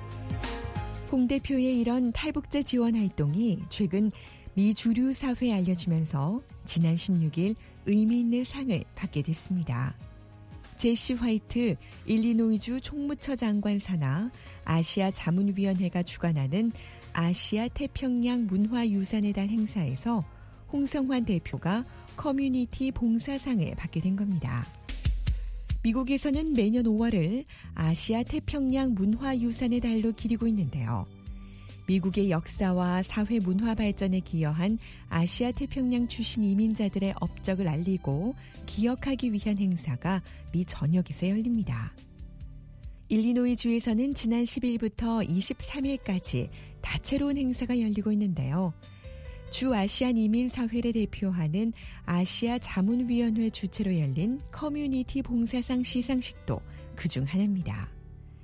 홍 대표의 이런 탈북자 지원 활동이 최근 미 주류 사회에 알려지면서 지난 십육 일 의미 있는 상을 받게 됐습니다. 제시 화이트 일리노이주 총무처 장관 산하 아시아 자문위원회가 주관하는 아시아 태평양 문화유산의 달 행사에서 홍성환 대표가 커뮤니티 봉사상을 받게 된 겁니다. 미국에서는 매년 오월을 아시아 태평양 문화유산의 달로 기리고 있는데요. 미국의 역사와 사회 문화 발전에 기여한 아시아 태평양 출신 이민자들의 업적을 알리고 기억하기 위한 행사가 미 전역에서 열립니다. 일리노이주에서는 지난 십 일부터 이십삼 일까지 다채로운 행사가 열리고 있는데요. 주 아시안 이민사회를 대표하는 아시아 자문위원회 주최로 열린 커뮤니티 봉사상 시상식도 그중 하나입니다.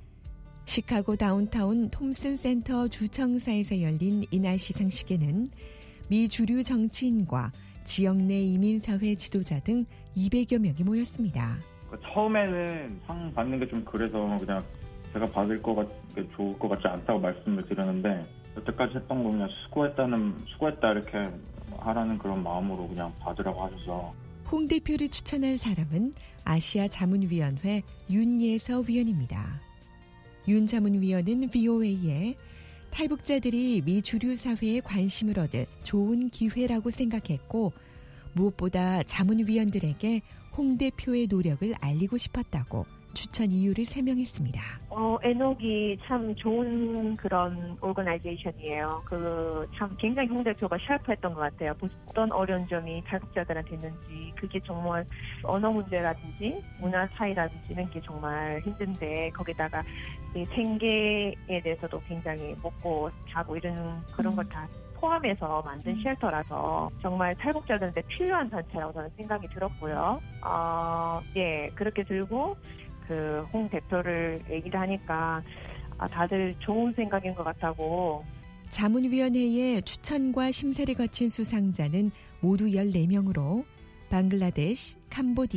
시카고 다운타운 톰슨 센터 주청사에서 열린 이날 시상식에는 미 주류 정치인과 지역 내 이민사회 지도자 등 이백여 명이 모였습니다. 처음에는 상 받는 게 좀 그래서 그냥 제가 받을 것 같, 좋을 것 같지 않다고 말씀을 드렸는데 여태까지 했던 거 그냥 수고했다는, 수고했다 이렇게 하라는 그런 마음으로 그냥 받으라고 하셔서. 홍 대표를 추천한 사람은 아시아 자문위원회 윤예서 위원입니다. 윤 자문위원은 브이오에이에 탈북자들이 미 주류 사회에 관심을 얻을 좋은 기회라고 생각했고 무엇보다 자문위원들에게 홍 대표의 노력을 알리고 싶었다고 추천 이유를 설명했습니다. 어, 에녹이 참 좋은 그런 오거나이제이션이에요. 그 참 굉장히 홍 대표가 샤프했던 것 같아요. 어떤 어려운 점이 탈북자들한테 있는지, 그게 정말 언어 문제라든지 문화 차이라든지 이런 게 정말 힘든데 거기다가 이 생계에 대해서도 굉장히 먹고 자고 이런 그런 걸 다 포함해서 만든 쉘터라서 정말 탈북자들한테 필요한 단체라고 저는 생각이 들었고요. 어, 예, 그렇게 들고 그 홍 대표를 얘기를 하니까 다들 좋은 생각인 것 같다고. 자문위원회의 추천과 심사를 거친 수상자는 모두 열네 명으로 방글라데시, 캄보디아,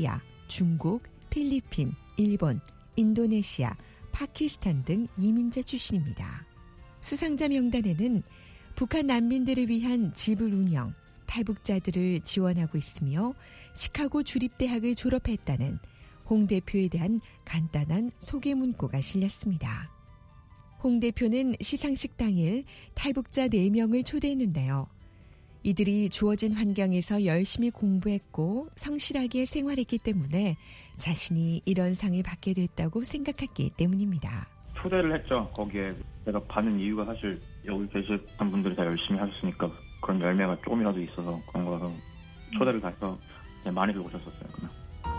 중국, 필리핀, 일본, 인도네시아, 파키스탄 등 이민자 출신입니다. 수상자 명단에는 북한 난민들을 위한 집을 운영, 탈북자들을 지원하고 있으며 시카고 주립대학을 졸업했다는 홍 대표에 대한 간단한 소개 문구가 실렸습니다. 홍 대표는 시상식 당일 탈북자 네 명을 초대했는데요. 이들이 주어진 환경에서 열심히 공부했고 성실하게 생활했기 때문에 자신이 이런 상을 받게 됐다고 생각했기 때문입니다. 초대를 했죠. 거기에 내가 받는 이유가 사실 여기 계셨던 분들이 다 열심히 하셨으니까 그런 열매가 조금이라도 있어서 그런 거라서 초대를 해서 많이들 오셨었어요. 그냥.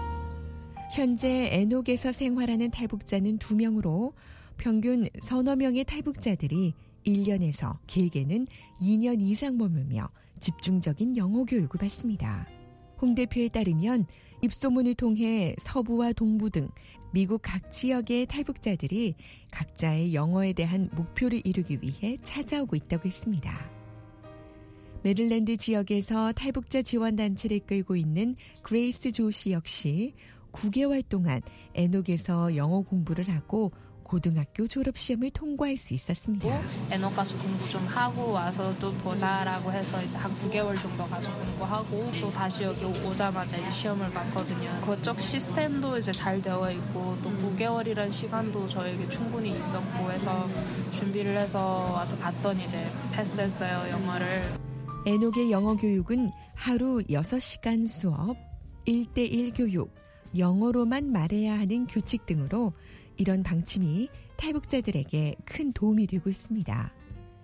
현재 애녹에서 생활하는 탈북자는 두 명으로 평균 서너 명의 탈북자들이 일 년에서 길게는 이 년 이상 머물며 집중적인 영어 교육을 받습니다. 홍 대표에 따르면 입소문을 통해 서부와 동부 등 미국 각 지역의 탈북자들이 각자의 영어에 대한 목표를 이루기 위해 찾아오고 있다고 했습니다. 메릴랜드 지역에서 탈북자 지원단체를 끌고 있는 그레이스 조 씨 역시 구 개월 동안 애녹에서 영어 공부를 하고 고등학교 졸업시험을 통과할 수 있었습니다. 애녹 가서 공부 좀 하고 와서 또 보자라고 해서 이제 한 구 개월 정도 가서 공부하고 또 다시 여기 오자마자 이제 시험을 봤거든요. 그쪽 시스템도 이제 잘 되어 있고 또 구 개월이라는 시간도 저에게 충분히 있었고 해서 준비를 해서 와서 봤더니 이제 패스했어요, 영어를. 애녹의 영어 교육은 하루 여섯 시간 수업, 일 대일 교육, 영어로만 말해야 하는 규칙 등으로 이런 방침이 탈북자들에게 큰 도움이 되고 있습니다.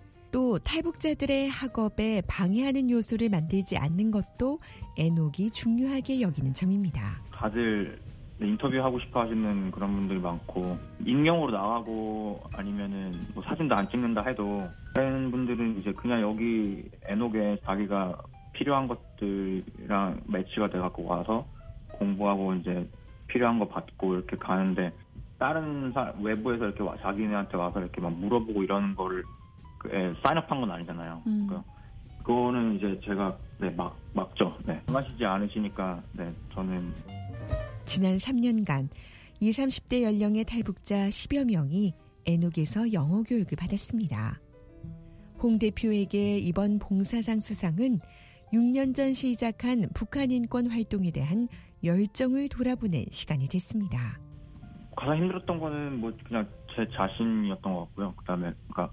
또 탈북자들의 학업에 방해하는 요소를 만들지 않는 것도 애녹이 중요하게 여기는 점입니다. 다들 인터뷰하고 싶어 하시는 그런 분들이 많고 익명으로 나가고 아니면은 뭐 사진도 안 찍는다 해도 다른 분들은 이제 그냥 여기 애녹에 자기가 필요한 것들이랑 매치가 돼갖고 와서 공부하고 이제 필요한 거 받고 이렇게 가는데 다른 사, 외부에서 이렇게 와, 자기네한테 와서 이렇게 막 물어보고 이러는 거를 예, 사인업한 건 아니잖아요. 음. 그러니까 그거는 이제 제가 네, 막 막죠. 네, 하시지 않으시니까 네, 저는 지난 삼 년간 이십, 삼십 대 연령의 탈북자 십여 명이 애녹에서 영어 교육을 받았습니다. 홍 대표에게 이번 봉사상 수상은 육 년 전 시작한 북한 인권 활동에 대한 열정을 돌아보는 시간이 됐습니다. 가장 힘들었던 거는 뭐 그냥 제 자신이었던 것 같고요. 그다음에 그러니까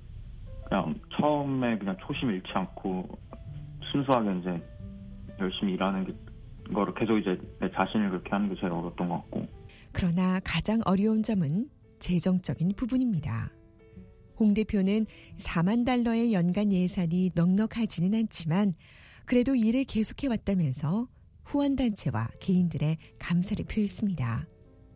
그냥 처음에 그냥 초심 잃지 않고 순수하게 이제 열심히 일하는 게 거를 계속 이제 내 자신을 그렇게 하는 게 제일 어려웠던 것 같고. 그러나 가장 어려운 점은 재정적인 부분입니다. 홍 대표는 사만 달러의 연간 예산이 넉넉하지는 않지만 그래도 일을 계속해왔다면서 후원단체와 개인들의 감사를 표했습니다.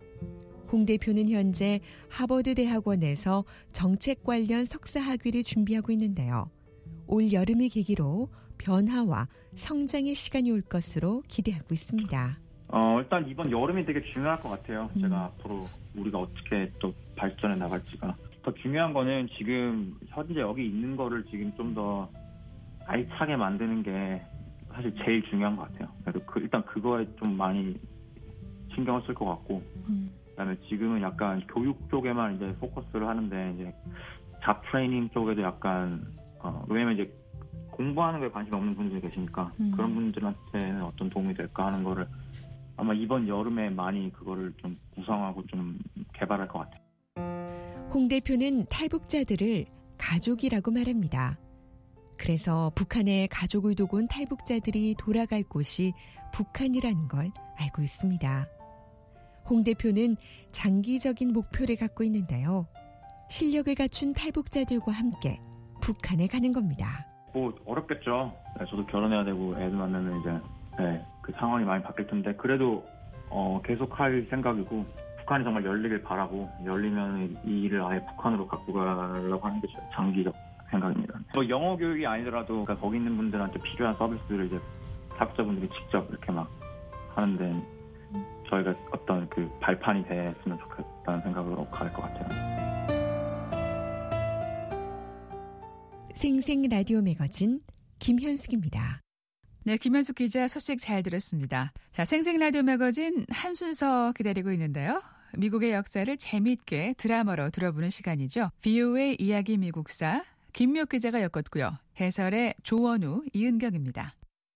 홍 대표는 현재 하버드 대학원에서 정책 관련 석사 학위를 준비하고 있는데요. 올 여름을 계기로 변화와 성장의 시간이 올 것으로 기대하고 있습니다. 어, 일단 이번 여름이 되게 중요할 것 같아요. 음. 제가 앞으로 우리가 어떻게 또 발전해 나갈지가. 더 중요한 거는 지금 현재 여기 있는 거를 지금 좀 더 알차게 만드는 게 사실 제일 중요한 것 같아요. 그래도 그, 일단 그거에 좀 많이 신경을 쓸 것 같고, 음. 그다음에 지금은 약간 교육 쪽에만 이제 포커스를 하는데 이제 잡 트레이닝 쪽에도 약간 어, 왜냐면 이제 공부하는 거에 관심 없는 분들이 계시니까 음. 그런 분들한테는 어떤 도움이 될까 하는 거를 아마 이번 여름에 많이 그거를 좀 구성하고 좀 개발할 것 같아요. 홍 대표는 탈북자들을 가족이라고 말합니다. 그래서 북한에 가족을 두고 온 탈북자들이 돌아갈 곳이 북한이라는 걸 알고 있습니다. 홍 대표는 장기적인 목표를 갖고 있는데요. 실력을 갖춘 탈북자들과 함께 북한에 가는 겁니다. 뭐 어렵겠죠. 네, 저도 결혼해야 되고 애들 만나면 이제 네, 그 상황이 많이 바뀔 텐데 그래도 어, 계속 할 생각이고 북한이 정말 열리길 바라고 열리면 이 일을 아예 북한으로 갖고 가려고 하는 게 장기적 생각입니다. 뭐 영어 교육이 아니더라도 그러니까 거기 있는 분들한테 필요한 서비스를 이제 탈북자분들이 직접 이렇게 막 하는데 저희가 어떤 그 발판이 됐으면 좋겠다는 생각으로 갈 것 같아요. 생생 라디오 매거진 김현숙입니다. 네, 김현숙 기자 소식 잘 들었습니다. 자, 생생라디오 매거진 한 순서 기다리고 있는데요. 미국의 역사를 재미있게 드라마로 들어보는 시간이죠. 브이오에이 이야기 미국사 김묘 기자가 엮었고요. 해설의 조원우, 이은경입니다.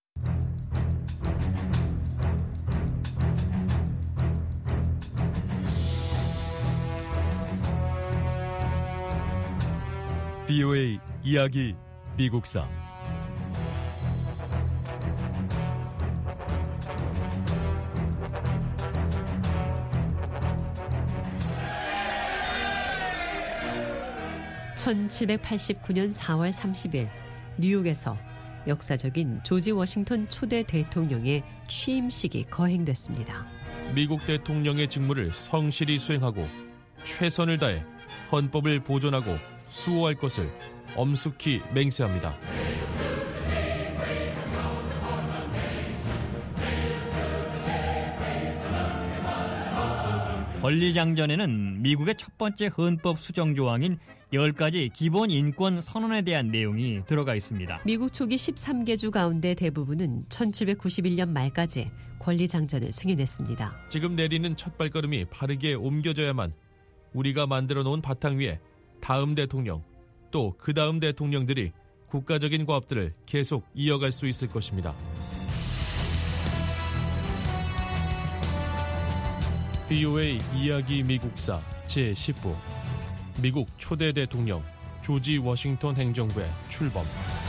브이오에이 이야기 미국사 천칠백팔십구 년 사월 삼십일 뉴욕에서 역사적인 조지 워싱턴 초대 대통령의 취임식이 거행됐습니다. 미국 대통령의 직무를 성실히 수행하고 최선을 다해 헌법을 보존하고 수호할 것을 엄숙히 맹세합니다. 권리장전에는 미국의 첫 번째 헌법 수정 조항인 열 가지 기본 인권 선언에 대한 내용이 들어가 있습니다. 미국 초기 십삼 개 주 가운데 대부분은 천칠백구십일 년 말까지 권리장전을 승인했습니다. 지금 내리는 첫 발걸음이 바르게 옮겨져야만 우리가 만들어 놓은 바탕 위에 다음 대통령, 또 그 다음 대통령들이 국가적인 과업들을 계속 이어갈 수 있을 것입니다. 브이오에이 이야기 미국사 제십 부 미국 초대 대통령 조지 워싱턴 행정부의 출범.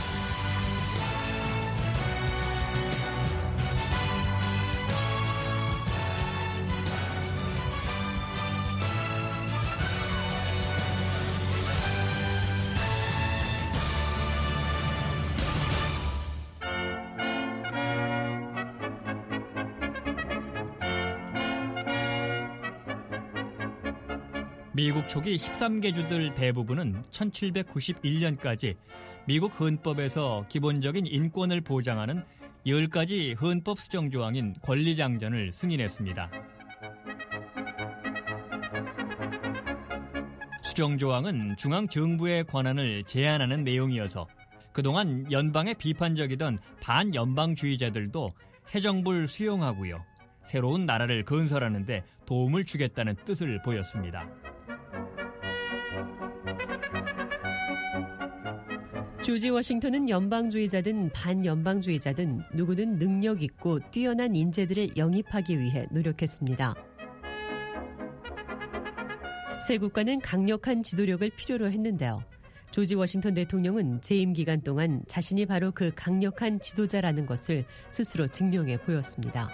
미국 초기 십삼 개 주들 대부분은 천칠백구십일 년까지 미국 헌법에서 기본적인 인권을 보장하는 열 가지 헌법 수정 조항인 권리장전을 승인했습니다. 수정 조항은 중앙 정부의 권한을 제한하는 내용이어서 그동안 연방에 비판적이던 반연방주의자들도 새 정부를 수용하고요. 새로운 나라를 건설하는 데 도움을 주겠다는 뜻을 보였습니다. 조지 워싱턴은 연방주의자든 반연방주의자든 누구든 능력 있고 뛰어난 인재들을 영입하기 위해 노력했습니다. 새 국가는 강력한 지도력을 필요로 했는데요. 조지 워싱턴 대통령은 재임 기간 동안 자신이 바로 그 강력한 지도자라는 것을 스스로 증명해 보였습니다.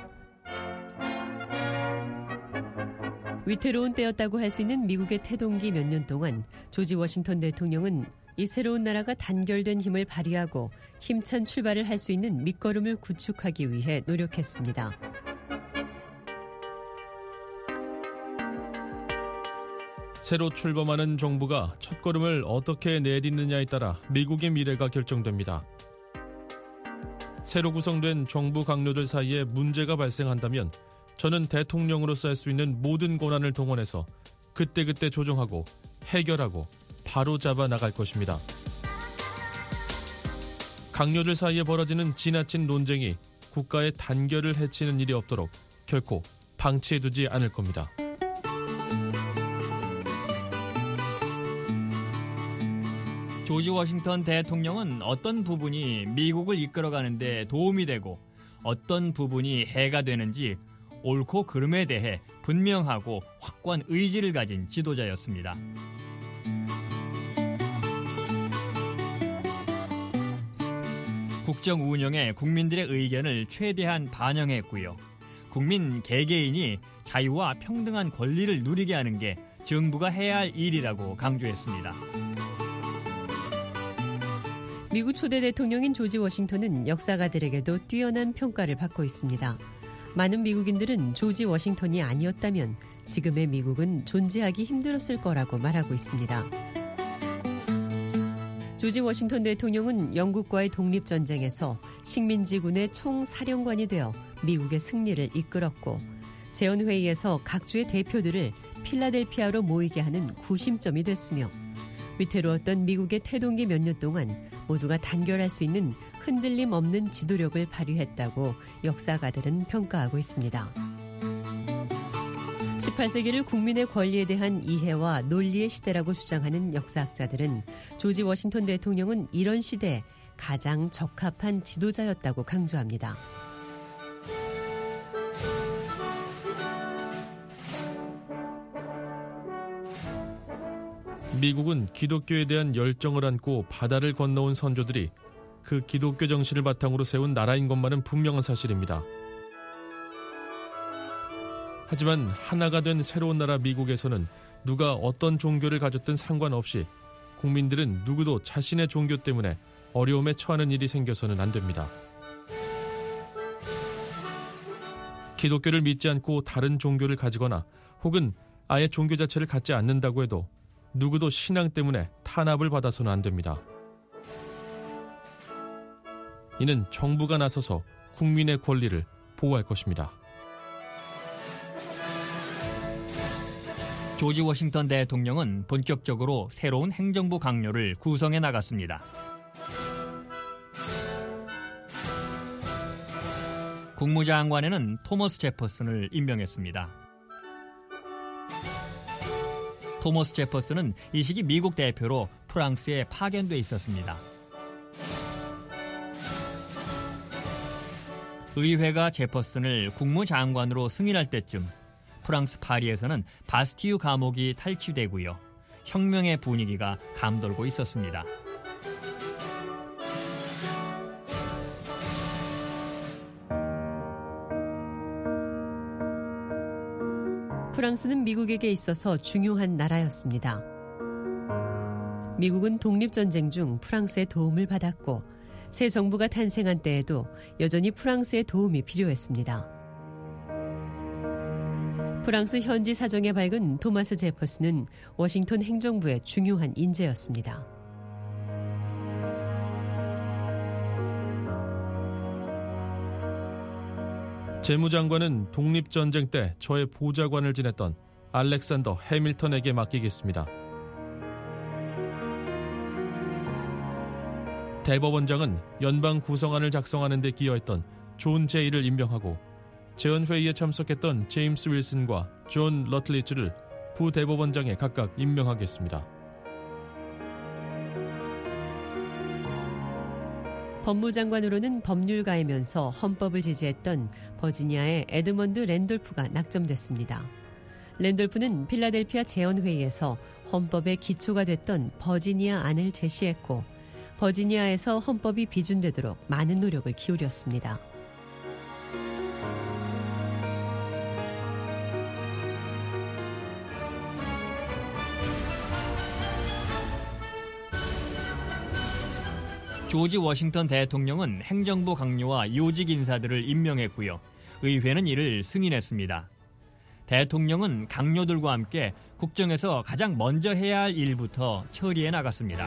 위태로운 때였다고 할 수 있는 미국의 태동기 몇 년 동안 조지 워싱턴 대통령은 이 새로운 나라가 단결된 힘을 발휘하고 힘찬 출발을 할 수 있는 밑거름을 구축하기 위해 노력했습니다. 새로 출범하는 정부가 첫걸음을 어떻게 내딛느냐에 따라 미국의 미래가 결정됩니다. 새로 구성된 정부 강요들 사이에 문제가 발생한다면 저는 대통령으로서 할 수 있는 모든 권한을 동원해서 그때그때 조정하고 해결하고 바로 잡아 나갈 것입니다. 강요들 사이에 벌어지는 지나친 논쟁이 국가의 단결을 해치는 일이 없도록 결코 방치해두지 않을 겁니다. 조지 워싱턴 대통령은 어떤 부분이 미국을 이끌어가는 데 도움이 되고 어떤 부분이 해가 되는지 옳고 그름에 대해 분명하고 확고한 의지를 가진 지도자였습니다. 국정 운영에 국민들의 의견을 최대한 반영했고요. 국민 개개인이 자유와 평등한 권리를 누리게 하는 게 정부가 해야 할 일이라고 강조했습니다. 미국 초대 대통령인 조지 워싱턴은 역사가들에게도 뛰어난 평가를 받고 있습니다. 많은 미국인들은 조지 워싱턴이 아니었다면 지금의 미국은 존재하기 힘들었을 거라고 말하고 있습니다. 조지 워싱턴 대통령은 영국과의 독립전쟁에서 식민지군의 총사령관이 되어 미국의 승리를 이끌었고 재헌회의에서 각 주의 대표들을 필라델피아로 모이게 하는 구심점이 됐으며 위태로웠던 미국의 태동기 몇 년 동안 모두가 단결할 수 있는 흔들림 없는 지도력을 발휘했다고 역사가들은 평가하고 있습니다. 십팔 세기를 국민의 권리에 대한 이해와 논리의 시대라고 주장하는 역사학자들은 조지 워싱턴 대통령은 이런 시대에 가장 적합한 지도자였다고 강조합니다. 미국은 기독교에 대한 열정을 안고 바다를 건너온 선조들이 그 기독교 정신을 바탕으로 세운 나라인 것만은 분명한 사실입니다. 하지만 하나가 된 새로운 나라 미국에서는 누가 어떤 종교를 가졌든 상관없이 국민들은 누구도 자신의 종교 때문에 어려움에 처하는 일이 생겨서는 안 됩니다. 기독교를 믿지 않고 다른 종교를 가지거나 혹은 아예 종교 자체를 갖지 않는다고 해도 누구도 신앙 때문에 탄압을 받아서는 안 됩니다. 이는 정부가 나서서 국민의 권리를 보호할 것입니다. 조지 워싱턴 대통령은 본격적으로 새로운 행정부 강요를 구성해 나갔습니다. 국무장관에는 토머스 제퍼슨을 임명했습니다. 토머스 제퍼슨은 이 시기 미국 대표로 프랑스에 파견돼 있었습니다. 의회가 제퍼슨을 국무장관으로 승인할 때쯤 프랑스 파리에서는 바스티유 감옥이 탈취되고요. 혁명의 분위기가 감돌고 있었습니다. 프랑스는 미국에게 있어서 중요한 나라였습니다. 미국은 독립전쟁 중 프랑스의 도움을 받았고 새 정부가 탄생한 때에도 여전히 프랑스의 도움이 필요했습니다. 프랑스 현지 사정에 밝은 토마스 제퍼슨은 워싱턴 행정부의 중요한 인재였습니다. 재무장관은 독립전쟁 때 저의 보좌관을 지냈던 알렉산더 해밀턴에게 맡기겠습니다. 대법원장은 연방 구성안을 작성하는 데 기여했던 존 제이를 임명하고 재헌회의에 참석했던 제임스 윌슨과 존 러틀리지를 부대법원장에 각각 임명하겠습니다. 법무장관으로는 법률가이면서 헌법을 지지했던 버지니아의 에드먼드 랜돌프가 낙점됐습니다. 랜돌프는 필라델피아 재헌회의에서 헌법의 기초가 됐던 버지니아 안을 제시했고 버지니아에서 헌법이 비준되도록 많은 노력을 기울였습니다. 조지 워싱턴 대통령은 행정부 강요와 요직 인사들을 임명했고요. 의회는 이를 승인했습니다. 대통령은 강요들과 함께 국정에서 가장 먼저 해야 할 일부터 처리해 나갔습니다.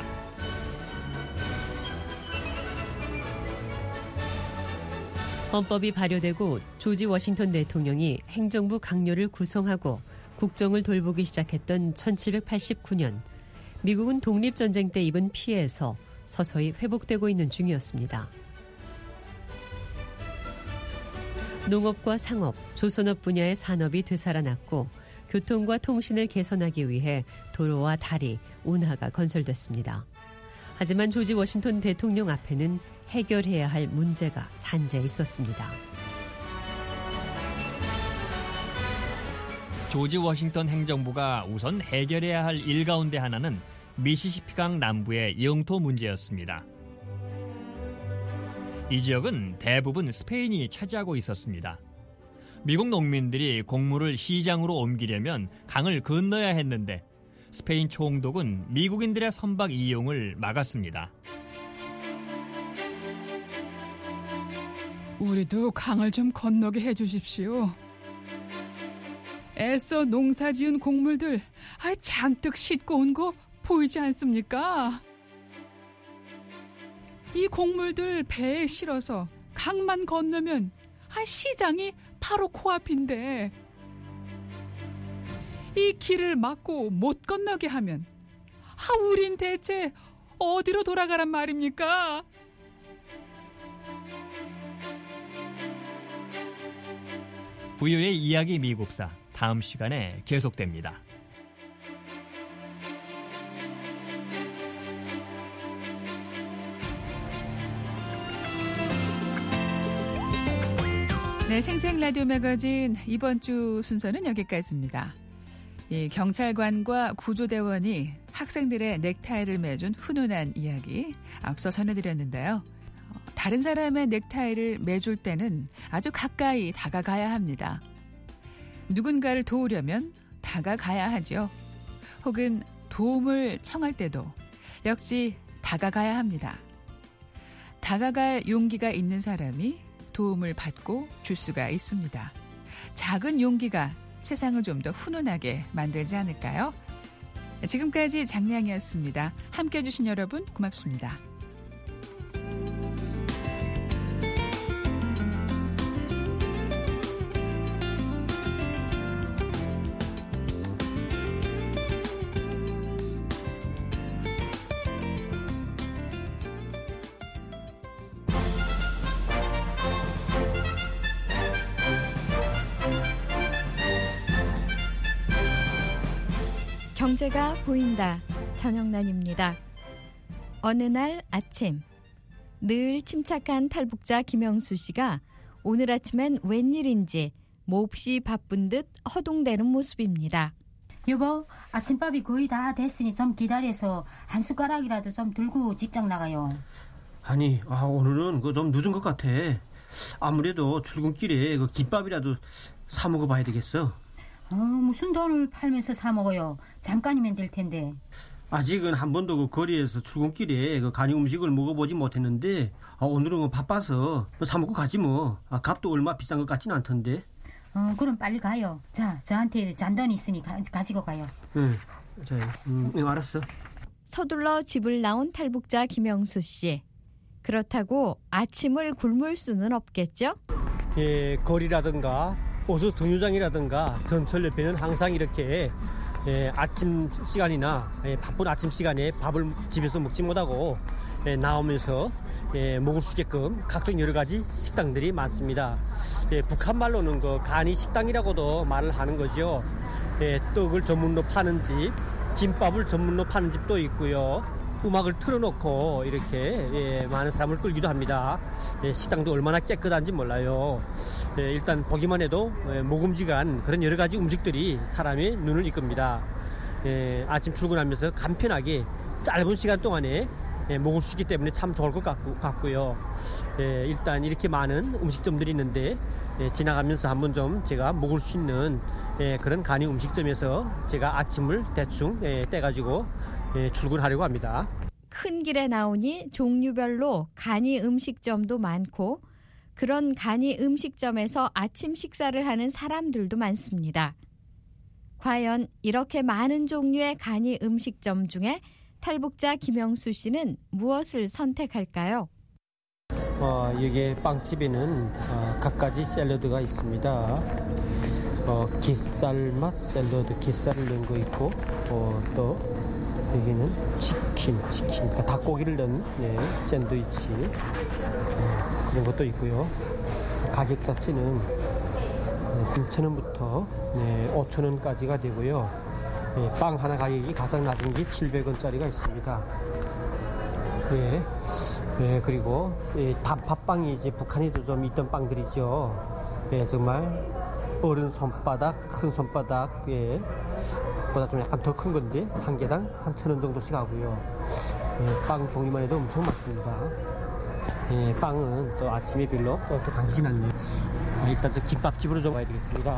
헌법이 발효되고 조지 워싱턴 대통령이 행정부 강요를 구성하고 국정을 돌보기 시작했던 천칠백팔십구 년, 미국은 독립전쟁 때 입은 피해에서 서서히 회복되고 있는 중이었습니다. 농업과 상업, 조선업 분야의 산업이 되살아났고 교통과 통신을 개선하기 위해 도로와 다리, 운하가 건설됐습니다. 하지만 조지 워싱턴 대통령 앞에는 해결해야 할 문제가 산재해 있었습니다. 조지 워싱턴 행정부가 우선 해결해야 할 일 가운데 하나는 미시시피강 남부의 영토 문제였습니다. 이 지역은 대부분 스페인이 차지하고 있었습니다. 미국 농민들이 곡물을 시장으로 옮기려면 강을 건너야 했는데 스페인 총독은 미국인들의 선박 이용을 막았습니다. 우리도 강을 좀 건너게 해주십시오. 애써 농사 지은 곡물들 아, 잔뜩 싣고 온 거 보이지 않습니까? 이 곡물들 배에 실어서 강만 건너면 아, 시장이 바로 코앞인데 이 길을 막고 못 건너게 하면 아, 우린 대체 어디로 돌아가란 말입니까? 브이오에이 이야기 미국사 다음 시간에 계속됩니다. 네, 생생 라디오 매거진 이번 주 순서는 여기까지입니다. 이 경찰관과 구조대원이 학생들의 넥타이를 매준 훈훈한 이야기 앞서 전해드렸는데요. 다른 사람의 넥타이를 매줄 때는 아주 가까이 다가가야 합니다. 누군가를 도우려면 다가가야 하죠. 혹은 도움을 청할 때도 역시 다가가야 합니다. 다가갈 용기가 있는 사람이 도움을 받고 줄 수가 있습니다. 작은 용기가 세상을 좀 더 훈훈하게 만들지 않을까요? 지금까지 장량이었습니다. 함께해 주신 여러분 고맙습니다. 경제가 보인다. 전영란입니다. 어느 날 아침 늘 침착한 탈북자 김영수 씨가 오늘 아침엔 웬일인지 몹시 바쁜 듯 허둥대는 모습입니다. 여보, 아침밥이 거의 다 됐으니 좀 기다려서 한 숟가락이라도 좀 들고 직장 나가요. 아니, 아, 오늘은 그 좀 늦은 것 같아. 아무래도 출근길에 그 김밥이라도 사 먹어봐야 되겠어. 어, 무슨 돈을 팔면서 사 먹어요. 잠깐이면 될 텐데. 아직은 한 번도 그 거리에서 출근길에 그 간이 음식을 먹어보지 못했는데 아, 오늘은 바빠서 사 먹고 가지 뭐. 아, 값도 얼마 비싼 것 같지는 않던데. 어, 그럼 빨리 가요. 자, 저한테 잔돈이 있으니 가, 가지고 가요. 응, 자, 음, 응, 알았어. 서둘러 집을 나온 탈북자 김영수 씨. 그렇다고 아침을 굶을 수는 없겠죠? 예, 거리라든가 버스 정류장이라든가 전철 옆에는 항상 이렇게 예, 아침 시간이나 예, 바쁜 아침 시간에 밥을 집에서 먹지 못하고 예, 나오면서 예, 먹을 수 있게끔 각종 여러 가지 식당들이 많습니다. 예, 북한 말로는 그 간이 식당이라고도 말을 하는 거죠. 예, 떡을 전문으로 파는 집, 김밥을 전문으로 파는 집도 있고요. 음악을 틀어놓고 이렇게 예, 많은 사람을 끌기도 합니다. 예, 식당도 얼마나 깨끗한지 몰라요. 예, 일단 보기만 해도 예, 먹음직한 그런 여러 가지 음식들이 사람의 눈을 이끕니다. 예, 아침 출근하면서 간편하게 짧은 시간 동안에 예, 먹을 수 있기 때문에 참 좋을 것 같고, 같고요. 예, 일단 이렇게 많은 음식점들이 있는데 예, 지나가면서 한번 좀 제가 먹을 수 있는 예, 그런 간이 음식점에서 제가 아침을 대충 예, 떼가지고 예, 출근하려고 합니다. 큰 길에 나오니 종류별로 간이 음식점도 많고 그런 간이 음식점에서 아침 식사를 하는 사람들도 많습니다. 과연 이렇게 많은 종류의 간이 음식점 중에 탈북자 김영수 씨는 무엇을 선택할까요? 어, 여기 빵집에는 어, 각가지 샐러드가 있습니다. 어, 게살맛 샐러드, 게살을 넣은 거 있고 어, 또 여기는 치킨, 치킨, 그러니까 닭고기를 넣은 네, 샌드위치 어, 그런 것도 있고요. 가격 자체는 네, 삼천 원부터 네, 오천 원까지가 되고요. 네, 빵 하나 가격이 가장 낮은 게 칠백 원짜리가 있습니다. 네, 네, 그리고 예, 밥, 밥빵이 이제 북한에도 좀 있던 빵들이죠. 예, 정말 어른 손바닥, 큰 손바닥, 예, 보다 좀 약간 더 큰 건데 한 개당 한 천 원 정도씩 하고요. 예, 빵 종류만 해도 엄청 많습니다. 예, 빵은 또 아침에 별로 또, 또 당기진 않네요. 아, 일단 저 김밥집으로 좀 가야 되겠습니다.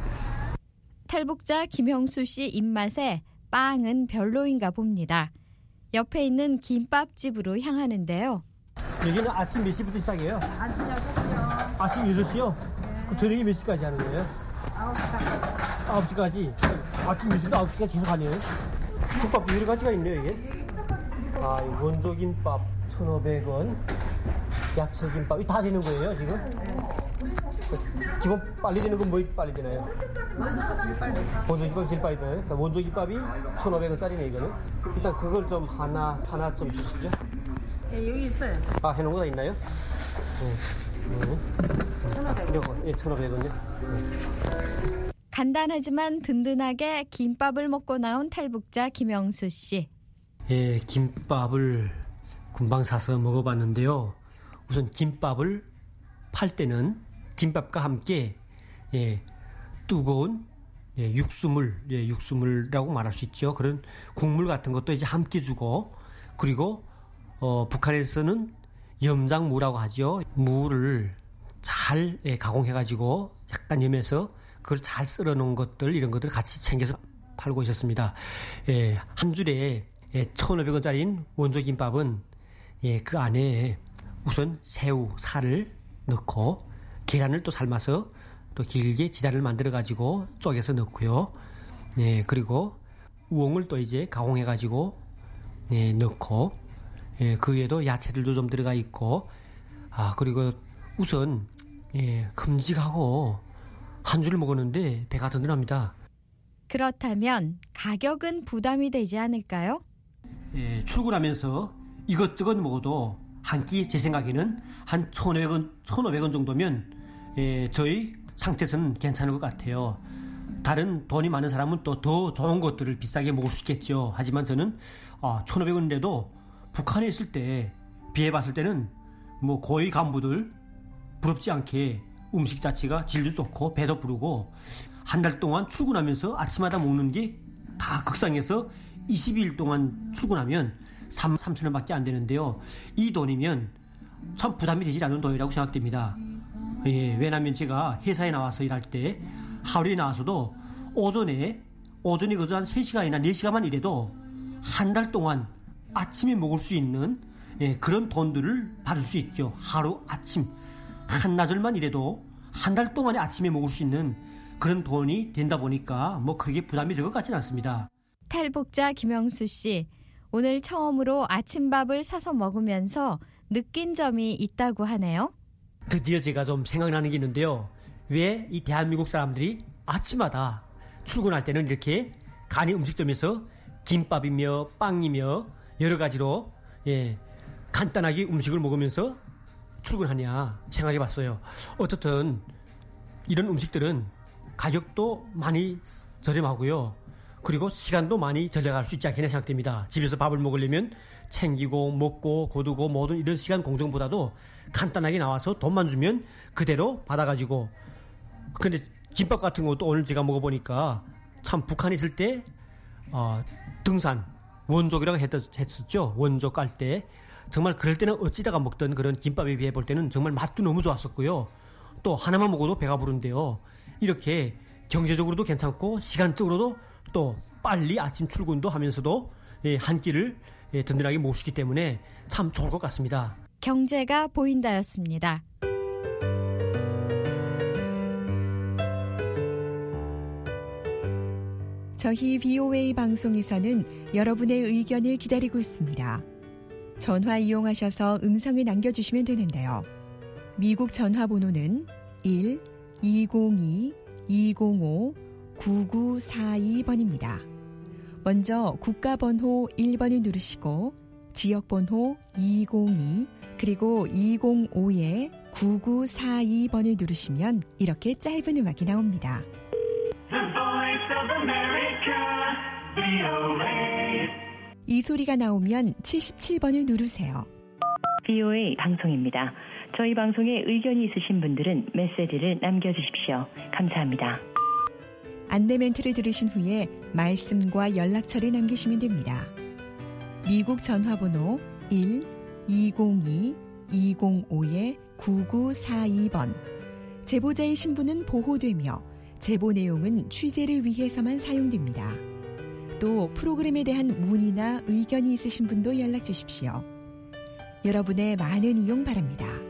탈북자 김형수 씨 입맛에 빵은 별로인가 봅니다. 옆에 있는 김밥집으로 향하는데요. 여기는 아침 몇 시부터 시작해요? 아침 여섯 시요. 아침 여섯 시요? 네. 그 저녁에 몇 시까지 하는 거예요? 아홉 시까지. 아홉 시까지? 아침 몇 시부터 아홉 시까지 계속 하네요? 김밥도 여러 가지가 있네요, 이게. 아, 원조김밥 천오백 원, 야채김밥, 다 되는 거예요, 지금? 네. 기본 빨리 되는 건 뭐 빨리 되나요? 원조김밥이 제일 빨리 되나요? 원조김밥이 천오백 원짜리네, 이거는. 일단 그걸 좀 하나, 하나 좀 주시죠. 네, 여기 있어요. 아, 해놓은 거 다 있나요? 네. 네. 예, 천오백 원요. 간단하지만 든든하게 김밥을 먹고 나온 탈북자 김영수 씨. 예, 김밥을 금방 사서 먹어봤는데요. 우선 김밥을 팔 때는 김밥과 함께 예, 뜨거운 예, 육수물, 예, 육수물이라고 말할 수 있죠. 그런 국물 같은 것도 이제 함께 주고, 그리고 어, 북한에서는 염장무라고 하죠. 무를 잘 예, 가공해가지고 약간 염해서 그걸 잘 썰어놓은 것들, 이런 것들 같이 챙겨서 팔고 있었습니다. 예, 한 줄에 예, 천오백 원짜리인 원조김밥은 예, 그 안에 우선 새우, 살을 넣고 계란을 또 삶아서 또 길게 지단을 만들어가지고 쪼개서 넣고요. 예, 그리고 우엉을 또 이제 가공해가지고 예, 넣고 예, 그 외에도 야채들도 좀 들어가 있고, 아, 그리고 우선 예, 큼직하고 한 줄을 먹었는데 배가 든든합니다. 그렇다면 가격은 부담이 되지 않을까요? 예, 출근하면서 이것저것 먹어도 한 끼 제 생각에는 한 천오백 원, 천오백 원 정도면 예, 저희 상태에서는 괜찮을 것 같아요. 다른 돈이 많은 사람은 또 더 좋은 것들을 비싸게 먹을 수 있겠죠. 하지만 저는 아, 천오백 원인데도 북한에 있을 때 비해봤을 때는 뭐 고위 간부들 부럽지 않게 음식 자체가 질도 좋고 배도 부르고, 한 달 동안 출근하면서 아침마다 먹는 게 다 극상해서 이십 일 동안 출근하면 삼천 원밖에 안 되는데요. 이 돈이면 참 부담이 되지 않는 돈이라고 생각됩니다. 예, 왜냐하면 제가 회사에 나와서 일할 때 하루에 나와서도 오전에 오전에 그저 한 세 시간이나 네 시간만 일해도 한 달 동안 아침에 먹을 수 있는 예, 그런 돈들을 받을 수 있죠. 하루 아침 한나절만 일해도 한 달 동안에 아침에 먹을 수 있는 그런 돈이 된다 보니까 뭐 크게 부담이 될 것 같지는 않습니다. 탈북자 김영수 씨, 오늘 처음으로 아침밥을 사서 먹으면서 느낀 점이 있다고 하네요. 드디어 제가 좀 생각나는 게 있는데요. 왜 이 대한민국 사람들이 아침마다 출근할 때는 이렇게 간이 음식점에서 김밥이며 빵이며 여러 가지로 예, 간단하게 음식을 먹으면서 출근하냐 생각해 봤어요. 어떻든 이런 음식들은 가격도 많이 저렴하고요. 그리고 시간도 많이 절약할 수 있지 않겠나 생각됩니다. 집에서 밥을 먹으려면 챙기고 먹고 고두고 모든 이런 시간 공정보다도 간단하게 나와서 돈만 주면 그대로 받아가지고, 근데 김밥 같은 것도 오늘 제가 먹어보니까 참 북한에 있을 때 어, 등산 원족이라고 했, 했었죠. 원족 깔 때 정말 그럴 때는 어찌다가 먹던 그런 김밥에 비해 볼 때는 정말 맛도 너무 좋았었고요. 또 하나만 먹어도 배가 부른데요. 이렇게 경제적으로도 괜찮고 시간적으로도 또 빨리 아침 출근도 하면서도 한 끼를 든든하게 먹을 수 있기 때문에 참 좋을 것 같습니다. 경제가 보인다였습니다. 저희 브이오에이 방송에서는 여러분의 의견을 기다리고 있습니다. 전화 이용하셔서 음성을 남겨주시면 되는데요. 미국 전화번호는 일 이공이 이공오 구구사이 번입니다. 먼저 국가번호 일 번을 누르시고 지역번호 이공이 그리고 이공오에 구구사이 번을 누르시면 이렇게 짧은 음악이 나옵니다. 이 소리가 나오면 칠십칠 번을 누르세요. 브이오에이 방송입니다. 저희 방송에 의견이 있으신 분들은 메시지를 남겨주십시오. 감사합니다. 안내 멘트를 들으신 후에 말씀과 연락처를 남기시면 됩니다. 미국 전화번호 일 이공이 이공오에 구구사이 번. 제보자의 신분은 보호되며 제보 내용은 취재를 위해서만 사용됩니다. 또 프로그램에 대한 문의나 의견이 있으신 분도 연락 주십시오. 여러분의 많은 이용 바랍니다.